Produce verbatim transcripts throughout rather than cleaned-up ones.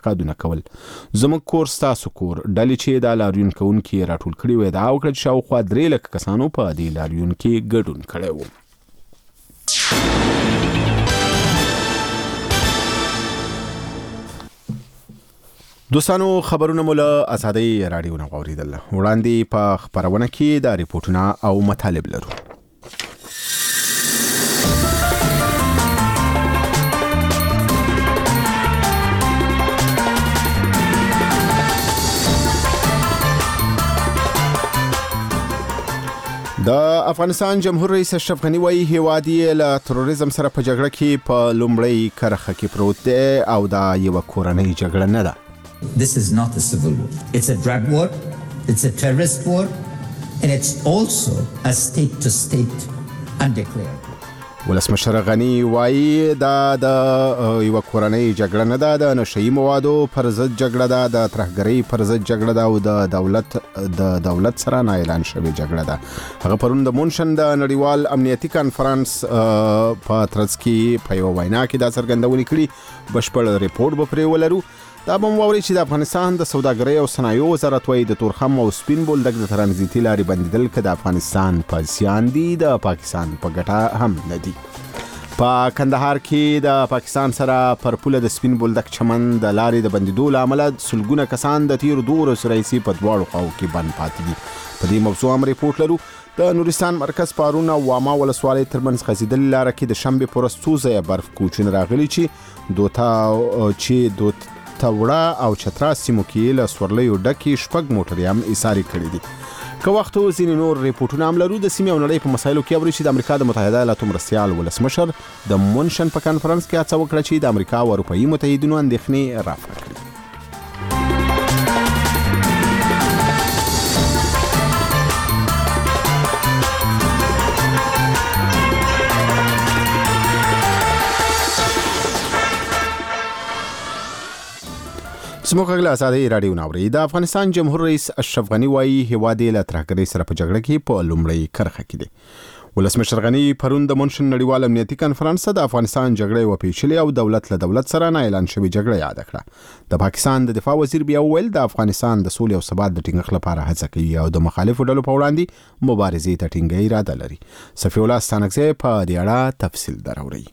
انتقادونه کول. زموږ کور ستاسو کور ډلې چې د لاریون کوونکي راټول کړي وي دا وکړه چې شاوخوا درې لکه کسانو په دې لاریون کې ګډون کړی و. دوستانو خبرونه مو له آزادۍ راډیو نه واوریدل. وړاندې په خبرونه کې د ریپورتونه او مطالب لرو. د افغانستان جمهور رئیس اشرف غنی وايي هیواد یې له تروریزم سره په جګړه کې په لومړۍ کرښه کې پروت دی او دا یو کورنۍ جګړه نه ده. This is not a civil war. It's a drug war, it's a terrorist war, and it's also a state-to-state undeclared. ولسمشر غنی وايي دا د یو کورنۍ جګړه نه ده، د نشئی موادو پر ضد جګړه ده، د ترهګرۍ پر ضد جګړه ده او د دولت د دولت سره نه اعلان شوی جګړه ده. هغه پرون د مونشن د نړیوال امنیتي کانفرنس په ترڅ کې په یو وینا کې دا څرګندونه کړې. بشپړ ریپورت به پرې ولرو. دا به مو واورئ چې د افغانستان د سوداګرۍ او صنایعو وزارت وايي د تورخم او سپین بولدک د ترانزیتي لارې بندیدل که د افغانستان په زیان دي د پاکستان په ګټه هم نه دي. په کندهار کې د پاکستان سره پر پوله د سپین بولدک چمن د لارې د بندیدو له امله سلګونه کسان د تیر دوه ورځو راهیسې په دواړو خواو کې بند پاتې دي. په دې موضوع هم ریپورت لرو. د نورستان مرکز پارون او واما ولسوالۍ ترمنځ غځېدلې لاره کې د شنبې په ورځ څو ځایه برف کوچونه راغلي چې دوتا چې دوت توړه او چترا سیمو کې له سورلیو ډکې شپږ موټرې هم ایساري کړي دي. که وخت ځینې نور ریپورټونه هم لرو. د سیمې او نړۍ په مسایلو کې اوري چې د امریکا د متحده ایالاتو مرستیال ولسمشر د مونشن په کانفرنس کې هڅه وکړه چې د امریکا او اروپایي متحدینو اندېښنې رافع کړي. زموږ غږ له آزادۍ راډیو نه اورئ. د افغانستان جمهور رئیس اشرف غنی وايي هیواد یې له ترهګرۍ سره په جګړه کې په لومړۍ کرښه کې دی. ولسمشر غنی پرون د مونشن نړیوال امنیتي کانفرنس د افغانستان جګړه یوه پیچلې او دولت له دولت سره نه اعلان شوې جګړه یاد کړه. د پاکستان د دفاع وزیر بیا وویل د افغانستان د سولې او ثبات د ټینګښت لپاره هڅه کوي او د مخالفو ډلو په وړاندې مبارزې ته ټینګه اراده لري. صفي الله ستانکزی په دې اړه تفصیل دراوړي.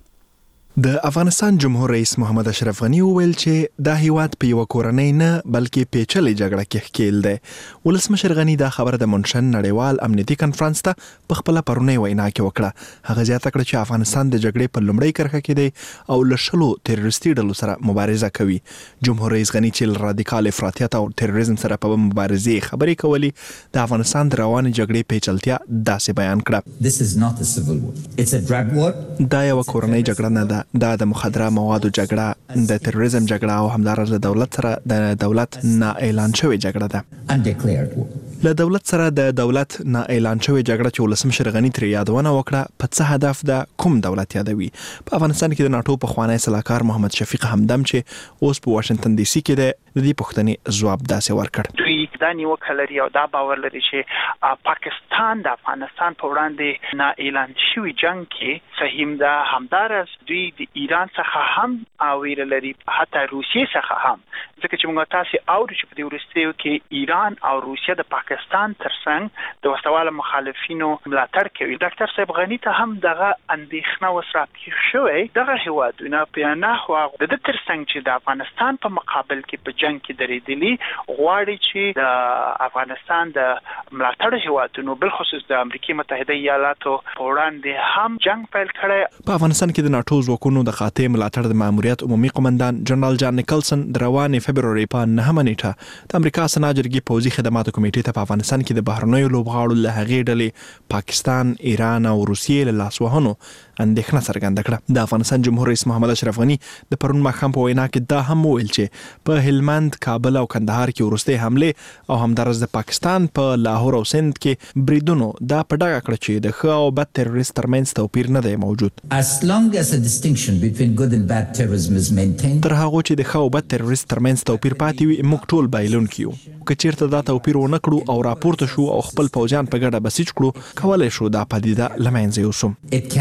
د افغانستان جمهور رئیس محمد اشرف غنی وویل چې دا هیواد په یو کورنۍ نه بلکې پیچلې جګړه کې ښکیل دی. ولسمشر غنی دا خبره د مونشن نړیوال امنیتي کانفرنس ته په خپله پرونۍ وینا کې وکړه. هغه زیاته کړه چې افغانستان د جګړې په لومړۍ کرښه کې دی او له شلو تروریستي ډلو سره مبارزه کوي. جمهور رئیس غنی چې له رادیکال افراطیت او تروریزم سره په مبارزې خبرې کولې د افغانستان د روانې جګړې پیچلتیا داسې بیان کړه. This is not a civil war. It's a drug war. دا یو کورنۍ جګړه نه ده. دا د مخدره موادو جګړه، د تروریزم جګړه او همدارس د دولت سره د دولت نه اعلان شوې جګړه ده. Undeclared war. له دولت سره د دولت نه اعلان شوې جګړه چې ولسمشر غنی ترې یادونه وکړه په څه هدف ده کوم دولت یادوي. په افغانستان کې د ناټو پخوانی سلاکار محمد شفیق همدم چې اوس په واشنگټن ډي سي کې دی د دې پوښتنې ځواب داسې ورکړ. دوی دا نیوکه لري او دا باور لري چې پاکستان د افغانستان په وړاندې نه اعلان شوی جنگ کې سهیم ده. همدارس دوی د ایران څخه هم ویره لري، حتی روسیې څخه هم، ځکه چې موږ تاسو اورو چې په دې وروستیو کې ایران او روسیه د پاکستان ترڅنګ د وسوال مخالفینو ملاتړ کوي. ډاکټر صاحب غنی ته هم دغه اندېښنه وسره پیښ شوې. دغه هیوادونه په نحو د دې ترڅنګ چې د افغانستان په مقابل کې په جنگ کې درېدلي غواړي چې د افغانستان د ملاتړ هیوادونو بل خصوص د امریکای متحده ایالاتو په وړاندې هم جنگ پیل کړي. په افغانستان کې د ناټو ځواکونو د قاطع ملاتړ د ماموریت عمومي قومندان جنرال جان نیکلسن د روانې فبروري په نهمه نیټه د امریکا سنا جرګې پوځي خدماتو کمیټې ته په افغانستان کې د بهرنیو لوبغاړو له هغې ډلې پاکستان، ایران او روسیې له لاسوهنو اندېښنه څرګنده کړه. د افغانستان جمهور رئیس محمد اشرف غنی د پرون ماښام په وینا کې دا هم وویل چې په هلمند، کابل او کندهار کې وروستۍ حملې او همدارس د پاکستان په لاهور او سند کې بریدونو دا په ډاګه کړه چې د ښه او بد تروریست ترمنځ توپیر نه دی موجود. As long as a distinction between good and bad terrorism is maintained. تر هغه چې د ښه او بد تروریست ترمنځ توپیر پاتې وي موږ ټول بایلونکي یو. که چیرته دا توپیر ونه کړو او راپورته شو او خپل پوځیان په ګډه بسیج کړو، کولی شو دا پدیده له منځه یوسو. It can be contained.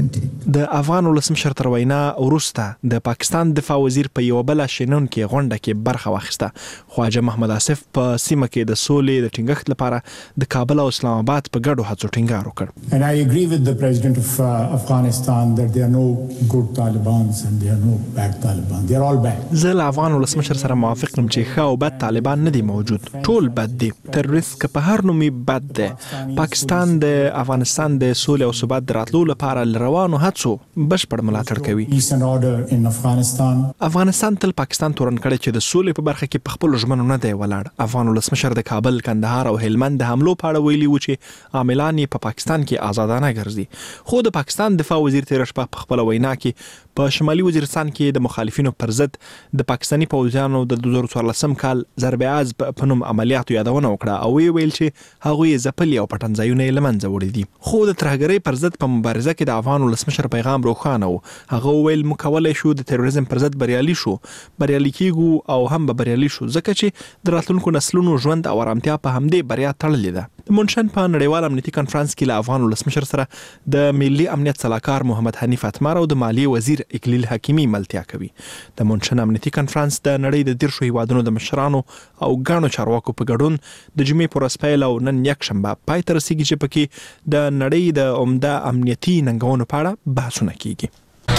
uncertainty. د افغان ولسمشر تر وینا وروسته د پاکستان دفاع وزیر په یو بل شینون کې غونډه کې برخه واخیسته. خواجه محمد آصف په سیمه کې د سولې د ټینګښت لپاره د کابل او اسلام آباد په ګډو هڅو ټینګار وکړ. And I agree with the president of uh, Afghanistan that there are no good Talibans and there are no bad Taliban. They are all bad. زه له افغان ولسمشر سره موافق یم چې ښه او بد طالبان نه دي موجود. ټول بد دي. تروریست که په هر نومي بد دی. پاکستان د افغانستان د سولې او ثبات د راتلو لپاره روانو هڅو بشپړ ملاتړ کوي. Peace and order in Afghanistan. افغانستان تل پاکستان تورن کړی چې د سولې په برخه کې په خپل ژمنو نه دی ولاړ. افغان ولسمشر د کابل، کندهار او هلمند د حملو په اړه ویلي و چې عاملان یې په پاکستان کې آزادانه ګرځي. خو د پاکستان دفاع وزیر تیر شپه په خپل وینا کې په شمالي وزیرستان کې د مخالفینو پر ضد د پاکستاني پوځیانو د دوه زره څوارلسم کال ضرب عز په نوم عملیاتو یادونه وکړه او وی ویل چې هغوی ځپلي او پټنځایونه یې له منځه وړي دي. خو د ترهګرۍ پر ضد په مبارزه کې د افغان ولسمشر پیغام روښانه و. هغه ویل موږ کولی شو د تروریزم پر ضد بریالي شو، بریالي کیږو او هم به بریالي شو ځکه چې د راتلونکو نسلونو ژوند او آرامتیا په همدې بریا تړلې ده. د مونشن په نړیوال امنیتي کنفرانس کې له افغان ولسمشر سره د ملي امنیت صلاحکار محمد حنیف اتمر او د مالیې وزیر اکلیل حکیمي ملتیا کوي. د مونشن امنیتي کنفرانس د نړۍ د دیرشو هیوادونو د مشرانو او ګڼو چارواکو په ګډون د جمعې پر ورځ پیل او نن یکشنبه پای ته رسیږي چې پکې د نړۍ د عمده امنیتي ننګونو په اړه بحثونه کیږي.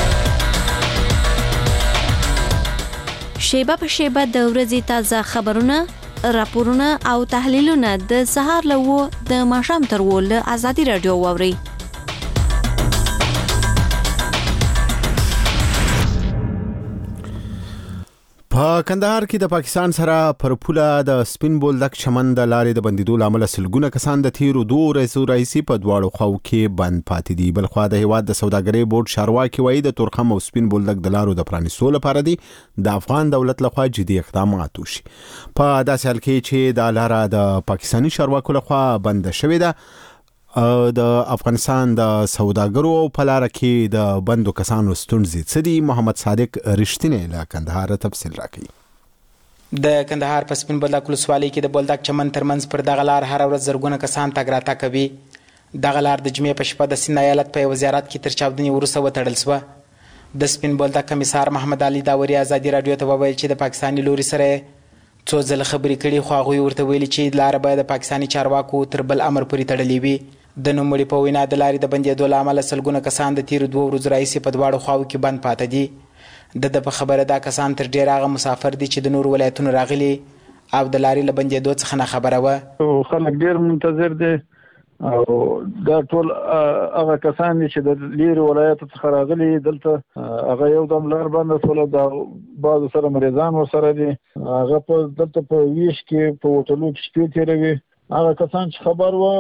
شیبه په شیبه د ورځې تازه خبرونه، راپورونه او تحلیلونه د سهار له و د ماښام تر و له ازادي رادیو واورئ. په کندهار کې د پاکستان سره پر پوله د سپین بولدک چمن د لارې د بندیدو لامل سلګونه کسان د تیرو دوه ورځو راهیسې په دواړو خواو کې بند پاتې دي. بل خوا د هیواد د سوداګرۍ بورډ چارواکي وایي د تورخم او سپین بولدک د لارو د پرانیستو لپاره دي د افغان دولت لخوا جدي اقدامات وشي. په داسې حال کې چې د لاره د پاکستاني چارواکو لخوا بند شوې ده، د افغانستان د سوداګرو په لار کې د بندو کسانو ستونزې څه دي؟ محمد صادق رښتینی له کندهار تفصیل راکوي. د کندهار په سپین بولدک ولسوالۍ کې د بولدک چمن ترمنځ پر دغه لار هر ورځ زرګونه کسان تګ راتګ کوي. دغه لار د جمعې په شپه د سیند ایالت په یو زیارت کې تر چاودنې وروسته وتړل شوه. د سپین بولدک کمیسار محمد علي داوري ازادي رادیو ته وویل چې د پاکستاني لوري سره څو ځله خبرې کړي خو هغوی ورته ویلي چې لاره باید د پاکستاني چارواکو تر بل امر پورې تړلې وي. د نوموړي په وینا د لارې د بندېدو له امله سلګونه کسان د تیرو دوه ورځو راهیسې په دواړو خواو کې بند پاته دي. د ده په خبره دا کسان تر ډېره هغه مسافر دي چې د نورو ولایتونو راغلي او د لارې له بندېدو څخه ناخبره وه. خلک ډېر منتظر دي او دا ټول هغه کسان دي چې د لیرې ولایتو څخه راغلي دلته هغه یو دم لار بنده شوله، د بعضو سره مریضان ورسره دي، هغه په دلته په ویش کې په هوټلو کې شپې تېروي. هغه کسان چې خبر و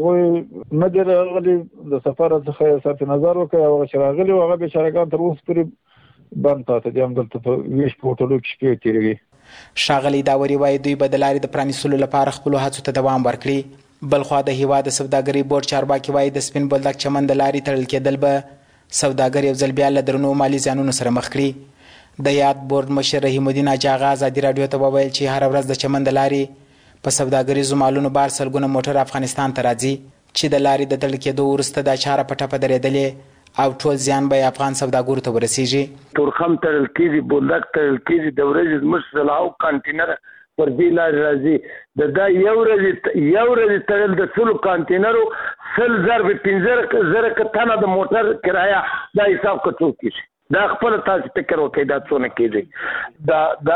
هغوی نه دي راغلي، د سفر څخه یې صرف نظر وکړی، هغه چې راغلي و هغه بېچارهګان تر اوسه پورې بند پاته دي، همدلته په ویش په هوټلو کې شپې تېروي. ښاغلی داوري وایي دوی به د لارې د پرانیستلو لپاره خپلو هڅو ته دوام ورکړي. بلخوا د هیواد د سوداګرۍ بورډ چارواکي وایي د سپین بولدک چمن د لارې تړل کېدل به سوداګر یو ځل بیا له درنو مالي زیانونو سره مخ کړي. د یاد بورډ مشر رحیم الدین حاجي آغا ازادي رادیو ته وویل چې هره ورځ د چمن د لارې په سوداګریزو مالونو بار سلګونه موټر افغانستان ته راځي چې د لارې د تړل کېدو وروسته دا چاره په ټپه درېدلې او ټول زیان به افغان سوداګرو ته ورسیږي. تورخم تړل کېږي، بولدک تړل کېږي، د ورځې زموږ سلاو کانټینر پر دې لارې راځي. د دا یو ورځې یو ورځې تړل د سلو کانټینرو سل ضرب پنځه زره تنه د موټر کرایه دا حساب کړو کېږي. دا خپل تاسو فکر وکړئ دا څونه کېږي.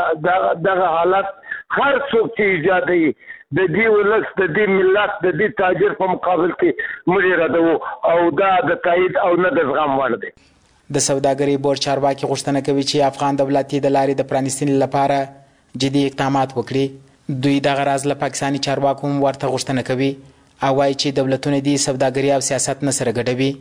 دا دغه حالت هر څوک چې ایجادوي د دې ولس د دې ملت د دې تاجر په مقابل کې موږ ردوو او دا د تایید او نه د زغم وړ دی. د سوداګرۍ بورډ چارواکي غوښتنه کوي چې افغان دولت د لارې د پرانیستنې لپاره جدي اقدامات وکړي. دوی دغه راز له پاکستاني چارواکو هم ورته غوښتنه کوي او وایي چې دولتونه دې سوداګري او سیاست نه سره ګډوي.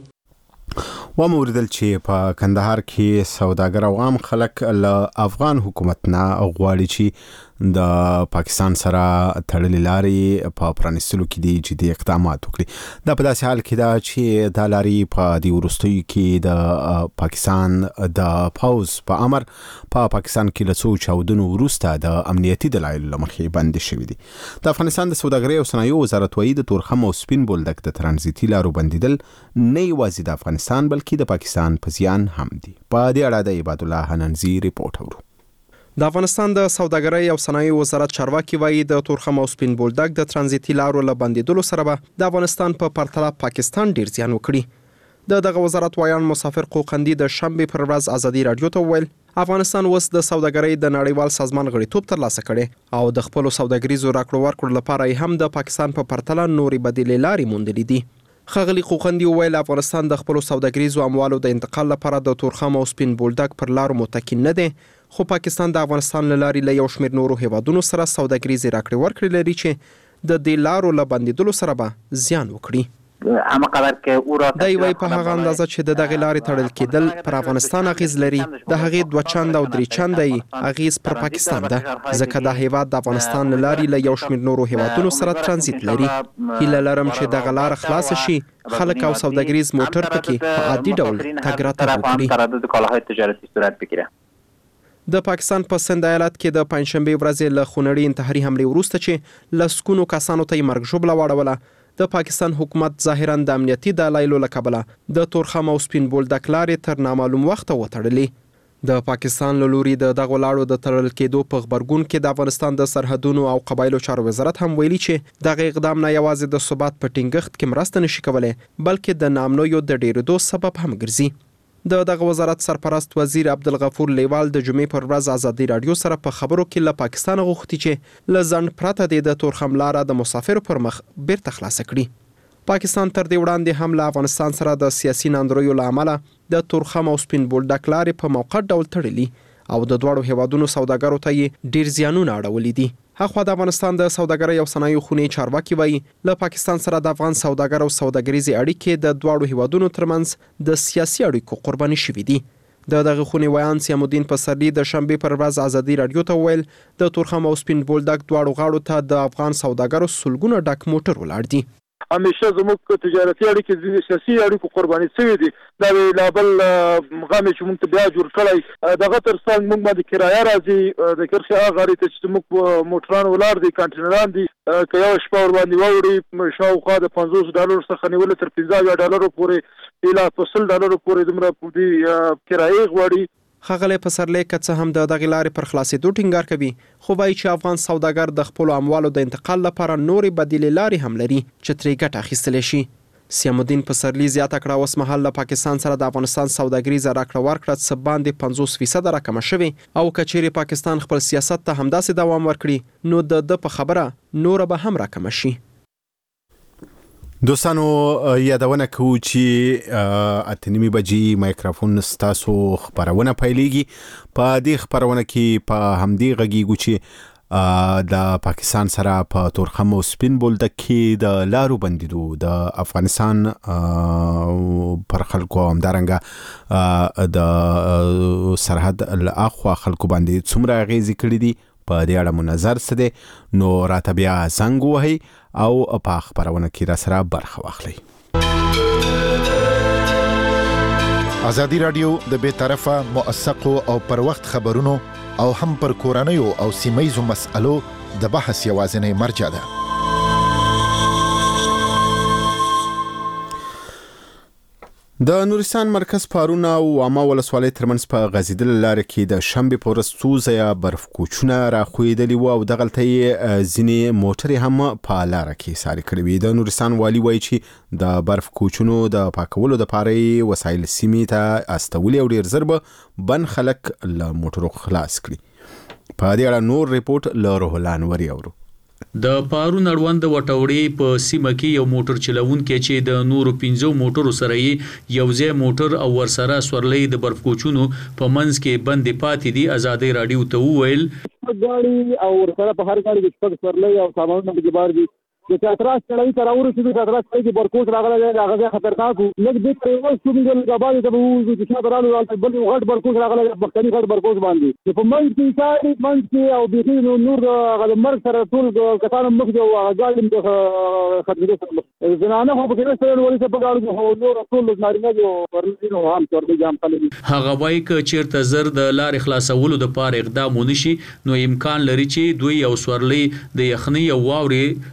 و موردل چې په کندهار کې سوداګر او عام خلک له افغان حکومت نه غواړي چې د پاکستان سره تړلې لارې په پرانیستلو کې دي جدي اقدامات وکړي. دا په داسې حال کې ده چې دا لارې په دې وروستیو کې د پاکستان د پوځ په امر په پاکستان کې له څو چاودنو وروسته د امنیتي دلایلو له مخې بندې شوي دي. د افغانستان د سوداګرۍ او صنایعو وزارت وایي د تورخم او سپین بولدک د ترانزیتي لارو بندیدل نه یوازې د افغانستان بلکې بلکې د پاکستان په زیان هم دي. په دې اړه د عباد الله حننزي ریپورت اورو. د افغانستان د سوداګرۍ او صنایعو وزارت چارواکي وایي د تورخم او سپین بولدک د ترانزیتي لارو له بندیدلو سره به د افغانستان په پرتله پاکستان ډیر زیان وکړي. د دغه وزارت وایان مسافر قوقندي د شنبه پر ورځ ازادي رادیو ته وویل افغانستان اوس د سوداګرۍ د نړیوال سازمان غړیتوب ترلاسه کړي او د خپل سوداګریزو راکړو ورکړو لپاره هم د پاکستان په پرتله نورې بدیلې لارې موندلې دي. خغلی قوقندي وویل افغانستان د خپل سوداګریزو اموالو د انتقال لپاره د تورخم او سپین بولدک پر لارو متکی نه دی، خو پاکستان د افغانستان له لارې له یو شمېر نورو هیوادونو سره سوداګریزې راکړې ورکړې لري چې د دې لارو له بندیدلو سره به زیان وکړي. اما قدر که او را دا وی په هغه اندازه چې د دغه لارې تړل کېدل پر افغانستان اغیز لري، د هغې دوه چند او درې چنده اغیز پر پاکستان ده، ځکه دا هیواد د افغانستان له لارې له یو شمېر نورو هیوادونو سره ترانزیت لري. هیله لرم چې دغه لاره خلاصه شي، خلک او سوداګریز موټر پکې په عادي ډول تګ راتګ وکړي. د پاکستان په سند ایالت کې د پنځشنبه ورځې له خونړۍ انتحاري حملې وروسته چې لسګونو کسانو ته یې مرګ ژوبله واړوله، د پاکستان حکومت ظاهراً د امنیتي دلایلو له کبله د تورخم او سپین بولدک لارې تر نامعلوم وخته وتړلې. د پاکستان له لوري د دغو لاړو د تړل کېدو په غبرګون کې د افغانستان د سرحدونو او قبایلو چارو وزارت هم ویلي چې دغه اقدام نه یوازې د ثبات په ټینګښت کې مرسته نشي کولی، بلکې د ناامنیو د ډېرېدو سبب هم ګرځي. د دغه وزارت سرپرست وزیر عبدالغفور لیوال د جمعې پر ورځ ازادي رادیو سره په خبرو کې له پاکستان غوښتي چې له ځنډ پرته د تورخم لاره د مسافرو پر مخ بیرته خلاصه کړي. پاکستان تر دې وړاندې هم له افغانستان سره د سیاسي ناندریو له امله د تورخم او سپین بولدک لارې په موقت ډول تړلي او د دواړو هیوادونو سوداګرو ته یې ډیر زیانونه اړولي دي. هغه د افغانستان د سوداګرۍ او صنایعو خونې چارواکي وایي له پاکستان سره د افغان سوداګر او سوداګریزې اړیکې د دواړو هیوادونو ترمنځ د سیاسي اړیکو قرباني شوي دي. د دغه خونې ویان سیام الدین پسرلی د شنبه پر ورځ ازادي رادیو ته ویل د تورخم او سپین بولدک دواړو غاړو ته د افغان سوداګرو سلګونه ډک موټر ولاړ دي. همیشه زموږ تجارتي اړیکې سیاسي اړیکو قرباني شوي دي. دا لابل غامې چې موږ ته بیا جوړ کړی دغه تر څنګ موږ باندې کرایه راځي د کرښې هغه غاړې ته چې موږ موټران ولاړ دي کانټینران دي که یو شپه ور باندې واوړي شاوخوا د پنځوس ډالرو څخه نیولې تر پنځه اویا ډالرو پورې اله په سل ډالرو پورې دومره دې کرایې غواړي. ښاغلی پسرلی که څه هم د دغې لارې پر خلاصېدو ټینګار کوي، خو وایي چې افغان سوداګر د خپلو اموالو د انتقال لپاره نورې بدیلې لارې هم لري چې ترې ګټه اخیستلی شي. سیام الدین پسرلی زیاته کړه اوس مهال له پاکستان سره د افغانستان سوداګریزه راکړه ورکړه څه باندې پنځوس فیصده راکمه شوې او که چیرې پاکستان خپل سیاست ته همداسې دوام ورکړي نو د ده په خبره نوره به هم راکمه شي. دوستانو یادونه کوو چې اته نیمې بجې مایکروفون ستاسو خبرونه پیلېږي. په دې خبرونه کې په همدې غږیږو چې د پاکستان سره په تورخم او سپین بولدک کې د لارو بندیدو د افغانستان پر خلکو همدارنګه د سرحد له اخوا خلکو باندې څومره اغیزې کړي دي، په دې اړه مو نظر څه دی، نو راته بیا زنګ وهئ او په خبرونه کې را سره برخه واخلئ. ازادي رادیو د بې طرفه موثقو او پر وخت خبرونو او هم پر کورنیو او سیمه‌یزو مسألو د بحث یوازینی مرجع ده. د نورستان مرکز پارون او واما ولسوالۍ ترمنځ په غځېدلې لاره کې د شنبې په ورځ څو ځایه برف کوچونه راښویېدلي وو او دغلته یې ځینې موټرې هم په لاره کې ساري کړې وې. د نورستان والي وایي چې د برف کوچونو د پاکولو دپاره یې وسایل سیمې ته استولي او ډېر زر به بند خلک له موټرو خلاص کړي. په دې اړه نور ریپورټ له روح الله انوري اورو. د پارون اړوند وټوړې په سیمه کې یو موټر چلوونکی چې د نورو پنځو موټرو سره یې یو ځای موټر او ورسره سورلۍ د برف کوچونو په منځ کې بندې پاتې دي ازادي رادیو ته وویل ګاډي او ورسره په هر ګاډي کې شپږ سورلۍ او سامانونه پکې بار دي. د چتراس چړۍ ته راورسېدو چتراس چړۍ کې برکوټ راغلی دی، هغه ځای خطرناک و. لږ دې ته یې وشومېدل کباړې ته به ووځو چې شاته رالو هلته بل یو غټ برکوټ راغلی دی، مخکني غټ برکوټ باندې په منځ کې ښکاري منځ کې او بیخي نور هغه د مرګ سره ټول کسان هم مخ دي او هغه ګاډي هم د ختمېدو سره مخ. زنانه خو پکې نشته ولې څه په ګاډو کې خو نور ټول نارینه دي او ورلي نو هم چورلۍ هم خلک دي. هغه وایي که چېرته زر د لارې خلاصولو دپاره اقدام ونه شي نو امکان لري چې دوی یو سورلۍ د یخنۍ او واورې له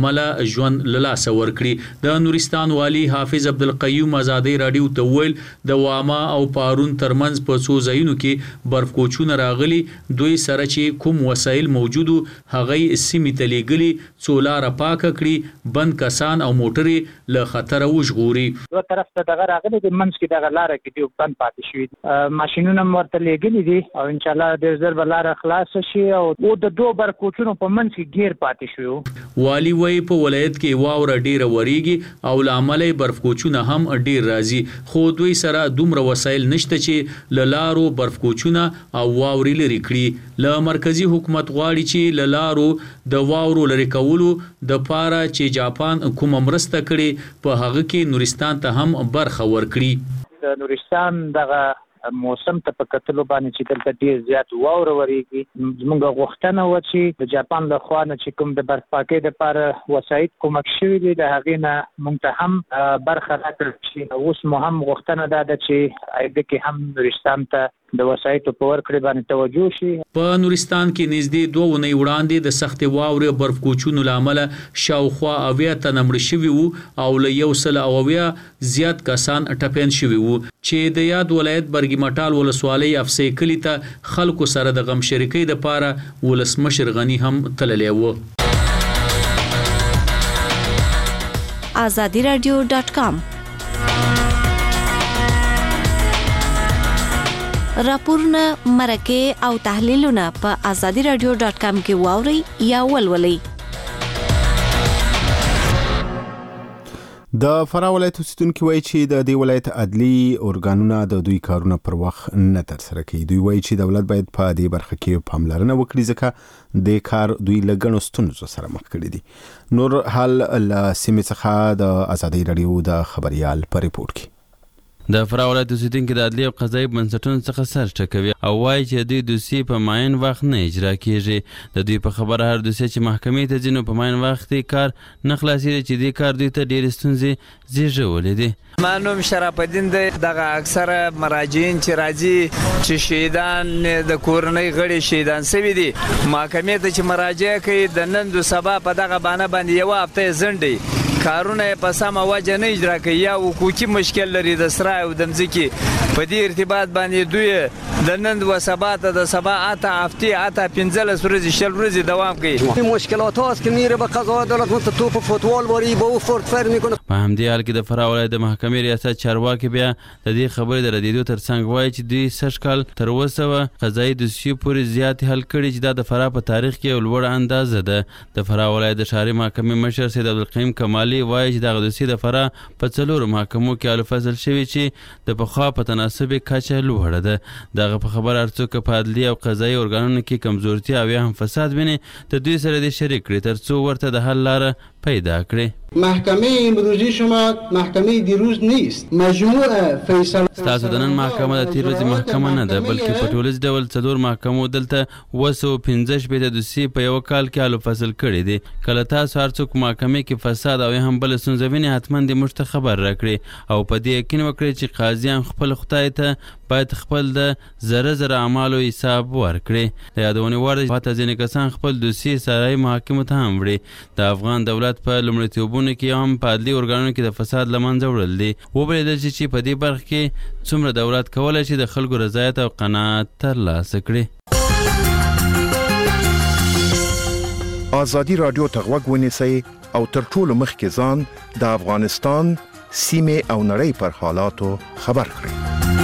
لامله ژوند له لاسه ورکړي. د نورستان والی حافظ عبدالقیوم ازادي رادیو ته ویل د واما او پارون ترمنځ په څو ځایونو کې برف کوچونه راغلي، دوی سره چې کوم وسایل موجودو هغه سیمې ته لیږلي، څو لاره پاکه کړي، بند کسان او موټرې له خطره وژغوري. دوه طرف ته دغه راغلي د منځ کې دغه لاره کې دی بند پاتې شوی دي، ماشینونه ورته لیږلي دي او ان شاء الله ډېر ژر به لاره خلاصه شي او د دوه برکوچونو په منځ کې ګیر پاتې شو. والی وایي په ولایت کې واوره ډیره وریږي او له امله برف کوچونه هم ډیر راځي، خو دوی سره دومره وسایل نشته چې له لارو برف کوچونه او واورې لري کړي. له مرکزی حکومت غواړي چې له لارو د واورو لري کولو د پاره چې جاپان کوم مرسته کړي په هغه کې نورستان ته هم برخه ورکړي. د نورستان دغه موسم ته په کتلو باندې چې دلته ډیر زیات واوره وریږي، زموږ غوښتنه و چې د جاپان له خوا نه چې کوم د برف پاکۍ لپاره وسایل کومک شوي دي د هغې نه موږ ته هم برخه راکړل شي. اوس مو هم غوښتنه دا ده چې آینده کې هم نورستان ته د وسایتو په ورکړې باندې توجه شي. په نورستان کې نږدې دوه اونۍ وړاندې د سختې واورې برف کوچونو له امله شاوخوا اویا تنه مړه شوي وو او له یو سل او اویا زیات کسان ټپیان شوي وو چې د یاد ولایت برګي مټال ولسوالۍ افسې کلي ته خلکو سره د غم شریکۍ دپاره ولسمشر غني هم تللی و. آزادی رادیو ډاټ کام راپورونه، مرکې او تحلیلونه په آزادی رادیو ډاټ کام کې واورئ یا ولولئ. د فراه ولایت اوسیدونکي وایي چې د دې ولایت عدلي ارګانونه د دوی کارونه پر وخت نه ترسره کوي. دوی وایي چې دولت باید په دې برخه کې پاملرنه وکړي ځکه د کار دوی له ګڼو ستونزو سره مخ کړي دي. نور حال له سیمې څخه د آزادی رادیو د خبريال په ریپورت کې. د فراه ولایت اوسیدونکي د عدلي او قضایي بنسټونو څخه سر ټکوي او وایي چې دوی دوسیې په معین وخت نه اجرا کیږي. د دوی په خبره هر دوسیه چې محکمې ته ځي نو په معین وخت کار نه خلاصېږي چې دې کار دوی ته ډېرې ستونزې زیږولې دي. ما نوم شرف الدین دی. دغه اکثره مراجعین چې راځي چې شهیدان د کورنۍ غړي شهیدان سوي دي، محکمې ته چې مراجعه کوي د نن دو سبا په دغه بانه باندې یوه هفته ځنډي، کارونه یې په سمه وجه نه اجرا کوي یا حقوقي مشکل لري د سرای او د مځکې. په دې ارتباط باندې دوی د نن دوه سبا ته د سبا اته هفتې اته پنځلس ورځې شل ورځې دوام کوي. مشکلات هاست که میره به قضا عدالت مثل توپ فوتبال باری با او فرد فر میکنه. په همدې حال کې د فراه ولایت د محکمې ریاست چارواکي بیا د دې خبرې د ردېدو ترڅنګ وایي چې دوی سږ کال تر اوسه قضایي دوسیې پورې زیات حل کړي چې دا د فراه په تاریخ کې یو لوړه اندازه ده. د فراه ولایت د ښاري محکمې مشر سید عبدالقیوم کمالي وایي چې دغه دوسیې د فراه په څلورو محکمو کې حل فصل شوي چې د پخوا په تناسب کچه لوړه ده. دغه په خبر هر څوک په عدلي او قضایي ارګانونو کې کمزورتیا او یا هم فساد ویني د دوی سره دې شریک کړي تر څو ورته د حل لاره پیدا کړي. محکمه امروزی شما محکمه دیروز نیست. مجموع فیصله ستاسو د نن محکمه د تیر ورځې محکمه نه ده بلکې په ټولیز ډول څلور محکمو دلته اوه سوه پنځه شپېته دوسیې په یوه کال کې حل فصل کړي دي. کله تاسو هر څوک محکمې کې فساد او یا هم بله ستونزه ویني حتما دې موږ ته خبر راکړي او په دې یقین وکړئ چې قاضیان خپل خدای ته باید خپل د زره زره اعمالو حساب ورکړي. د یادونې وړ ده حتی ځینې کسان خپل دوسیې سرایي محاکمو ته هم وړي. د افغان دولت په لومړیتوبونو کې هم په عدلي ارګانونو کې د فساد له منځه وړل دي. وبلیدل شي چې په دې برخه کې څومره دولت کولی شي د خلکو رضایت او قناعت ترلاسه کړي. آزادي رادیو ته غوږ ونیسئ او تر ټولو مخکې ځان د افغانستان سیمې او نړۍ پر حالاتو خبر کړئ.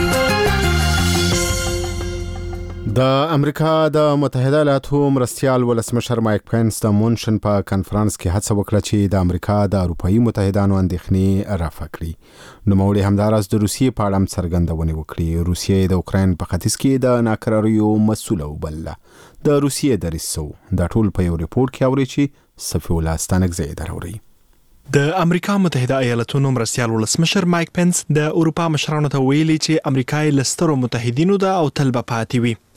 د امریکا د متحده ایالاتو مرستیال ولسمشر مایک پینس د مونشن په کانفرنس کې هڅه وکړه چې د امریکا د اروپایي متحدانو اندېښنې رفع کړي. نوموړي همداراز د روسیې په اړه هم څرګندونې وکړې. روسیې د اوکراین په ختیځ کې د ناکراریو مسؤله وبلله. د روسیې دریځ څه دا ټول په یو ریپورت کې اوري چې صفي الله ستانکزی دراوړي. د امریکا متحده ایالاتونو مرستیال ولسمشر مایک پینس د اروپا مشرانو ته ویلي چې امریکا یې له سترو متحدینو ده او تل به پاتې وي.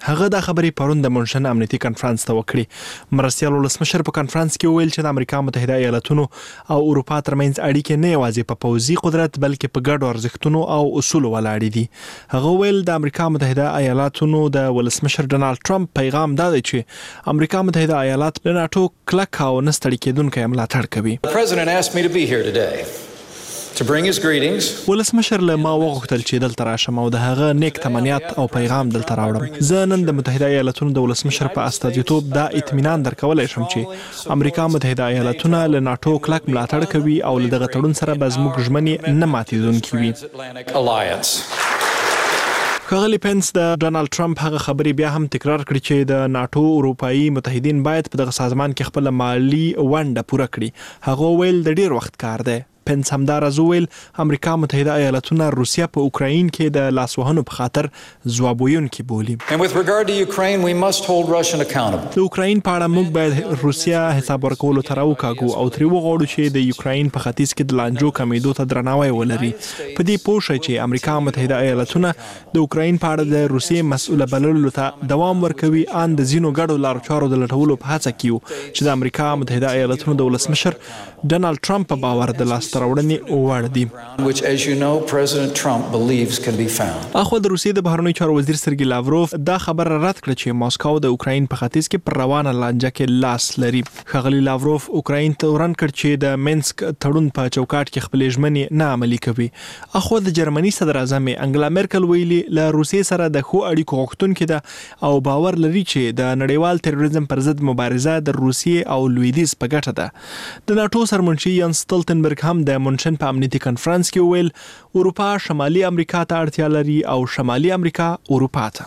هغه د خبرې پرون د منشن امنیتي کانفرنس ته وکړي. مرستیال ولسمشر په کانفرنس کې ویل چې د امریکا متحده ایالاتونو او اروپا ترمنځ اړیکې نه یوازې په پوځي قدرت بلکې په ګډو ارزښتونو او اصولو ولاړې دي. هغه ویل د امریکا متحده ایالاتونو د ولسمشر ډونالد ټرمپ پیغام دا دی چې امریکا متحده ایالات د ناتو کلک او نه ستړي کېدونکی ملاتړ کوي. The president asked me to be here today to bring his greetings. ولسمشر له ما وغوښتل چې دلته راشم او د هغه نیک تمنیات او پیغام دلته راوړم. زه نن د متحده ایالاتونو د ولسمشر په استازیتوب دا اطمینان درکولی شم چې امریکا متحده ایالاتونه له ناتو کلک ملاتړ کوي او له دغه تړون سره به زموږ ژمنې نه ماتېدونکې وي. ښاغلي پنس د ډونالد ټرمپ هغه خبرې بیا هم تکرار کړي چې د ناتو اروپایي متحدین باید په دغه سازمان کې خپل مالی ونډه پوره کړي. هغه ویل د ډیر وخت کار دی. پنس همداراز ویل امریکا متحده ایالاتونه روسیا په اوکراین کې د لاسوهنو په خاطر ځواب ویونکي بولي. And with regard to Ukraine, we must hold Russian accountable. د اوکراین په اړه موږ باید روسیا حساب ورکولو ته راوکاږو او ترې وغواړو چې د یوکراین په ختیځ کې د لانجو کمیدو ته درناوی ولري. په دې پوه شئ چې امریکا متحده ایالاتونه د اوکراین په اړه د روسیې مسؤله بللو ته دوام ورکوي، ان د ځینو ګډو لارو چارو د لټولو په هڅه کې یو چې د امریکا متحده ایالاتونو د ولسمشر ډونالد ټرمپ په باور د لاس راوړنې وړ دي. Which, as you know, President Trump believes can be found. اخو د روسیې د بهرنیو چارو وزیر سرګي لاوروف دا خبر رد کړ چې ماسکو د اوکراین په ختیځ کې پر روانه لانجه کې لاس لري. ښاغلي لاوروف اوکراین ته ورن کړ چې د مینسک تړون په چوکاټ کې خپل ژمنې نه عملي کوي. اخو د جرمني صدر اعظم انګلا میرکل ویلي له روسیې سره د خو اړیکو غوښتونکې ده او باور لري چې د نړیوال تروریزم پر ضد مبارزه د روسیې او لویدیځ په ګټه ده. د ناتو سرمنشي یانس ستولتنبرګ هم د منشن په امنیتي کانفرنس کې ویل اروپا شمالي امریکا ته اړتیا لري او شمالي امریکا اروپا ته.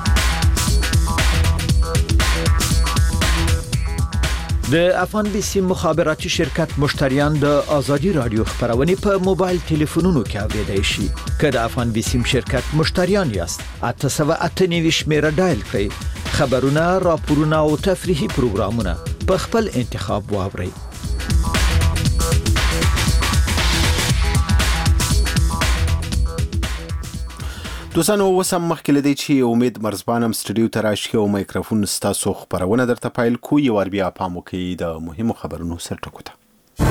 د افغان بیسی مخابراتي شرکت مشتریان د ازادي رادیو خبرونه په موبایل ټلیفونونو کې اوریدای شي. که د افغان بیسی شرکت مشتریان یاست، اته سوه اته نوي شمیره ډایل کړئ. خبرونه، راپورونه او تفریحي پروګرامونه په خپل انتخاب واورئ. دوستانو وسم مخکې لدی چې امید مرزبانم سټډیو ته راشي او مایکروفون ستاسو خبرونه درته پایل کو یو ور بیا پام وکړئ د مهمو خبرونو سرټکو ته.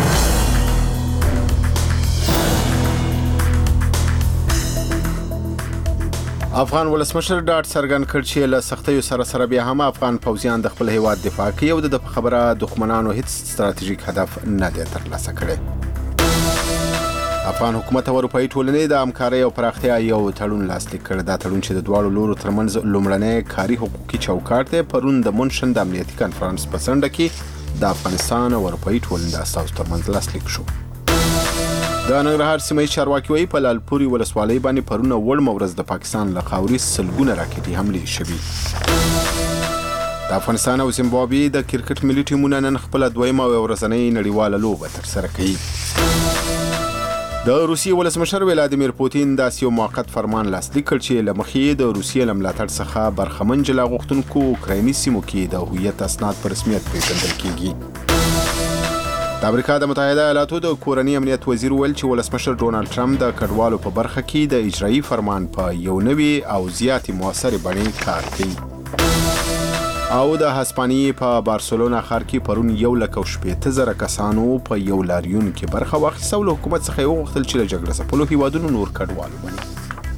افغان ولسمشر ډاډ څرګند کړ چې له سختیو سره سره بیا هم افغان پوځیان د خپل هیواد دفاع کوي او د خبره دښمنانو هیڅ ستراتیژیک هدف نه دی ترلاسه کړی. افغان حکومت او اروپאי ټولنې د همکارۍ او پراختیا یو تړون لاسلیک کړ. دا تړون چې د دواړو لورو ترمنځ لومړنی کاري حقوقي چوکاټ دی پرون د منشن د امنیتي کانفرنس په څنډه کې د افغانستان او اروپאי ټولنې د اساسو ترمنځ لاسلیک شو. د ننګرهار سیمه چارواکي وایي په لالپوري ولسوالۍ باندې پرون وړم ورځ د پاکستان له خاوري سلګونه راکټي حملې شوې. د افغانستان او زیمبابوې د کرکټ ملي ټیمونه نن خپل دویمه او ورځنۍ نړیواله لوبه ترسره کوي. د روسیې ولسمشر ولادیمیر پوتین داسې یو موقت فرمان لاسلیک کړ چې له مخې د روسیې له ملاتړ څخه برخمن جلا غوښتونکو اوکرایني سیمو کې د هویت اسناد په رسمیت پیژندل کیږي. د امریکا د متحده ایالاتو د کورني امنیت وزیر ویل چې ولسمشر ډونالد ټرمپ د کډوالو په برخه کې د اجرایي فرمان په یو نوي او زیاتې موثرې بڼې کار کوي. او د هسپانیې په بارسلونا ښار کې پرون یو لک او شپېته زره کسانو په یو لاریون کې برخه واخیسته او له حکومت څخه یې وغوښتل چې له جګړه ځپلو هیوادونو نور کډوال وبني.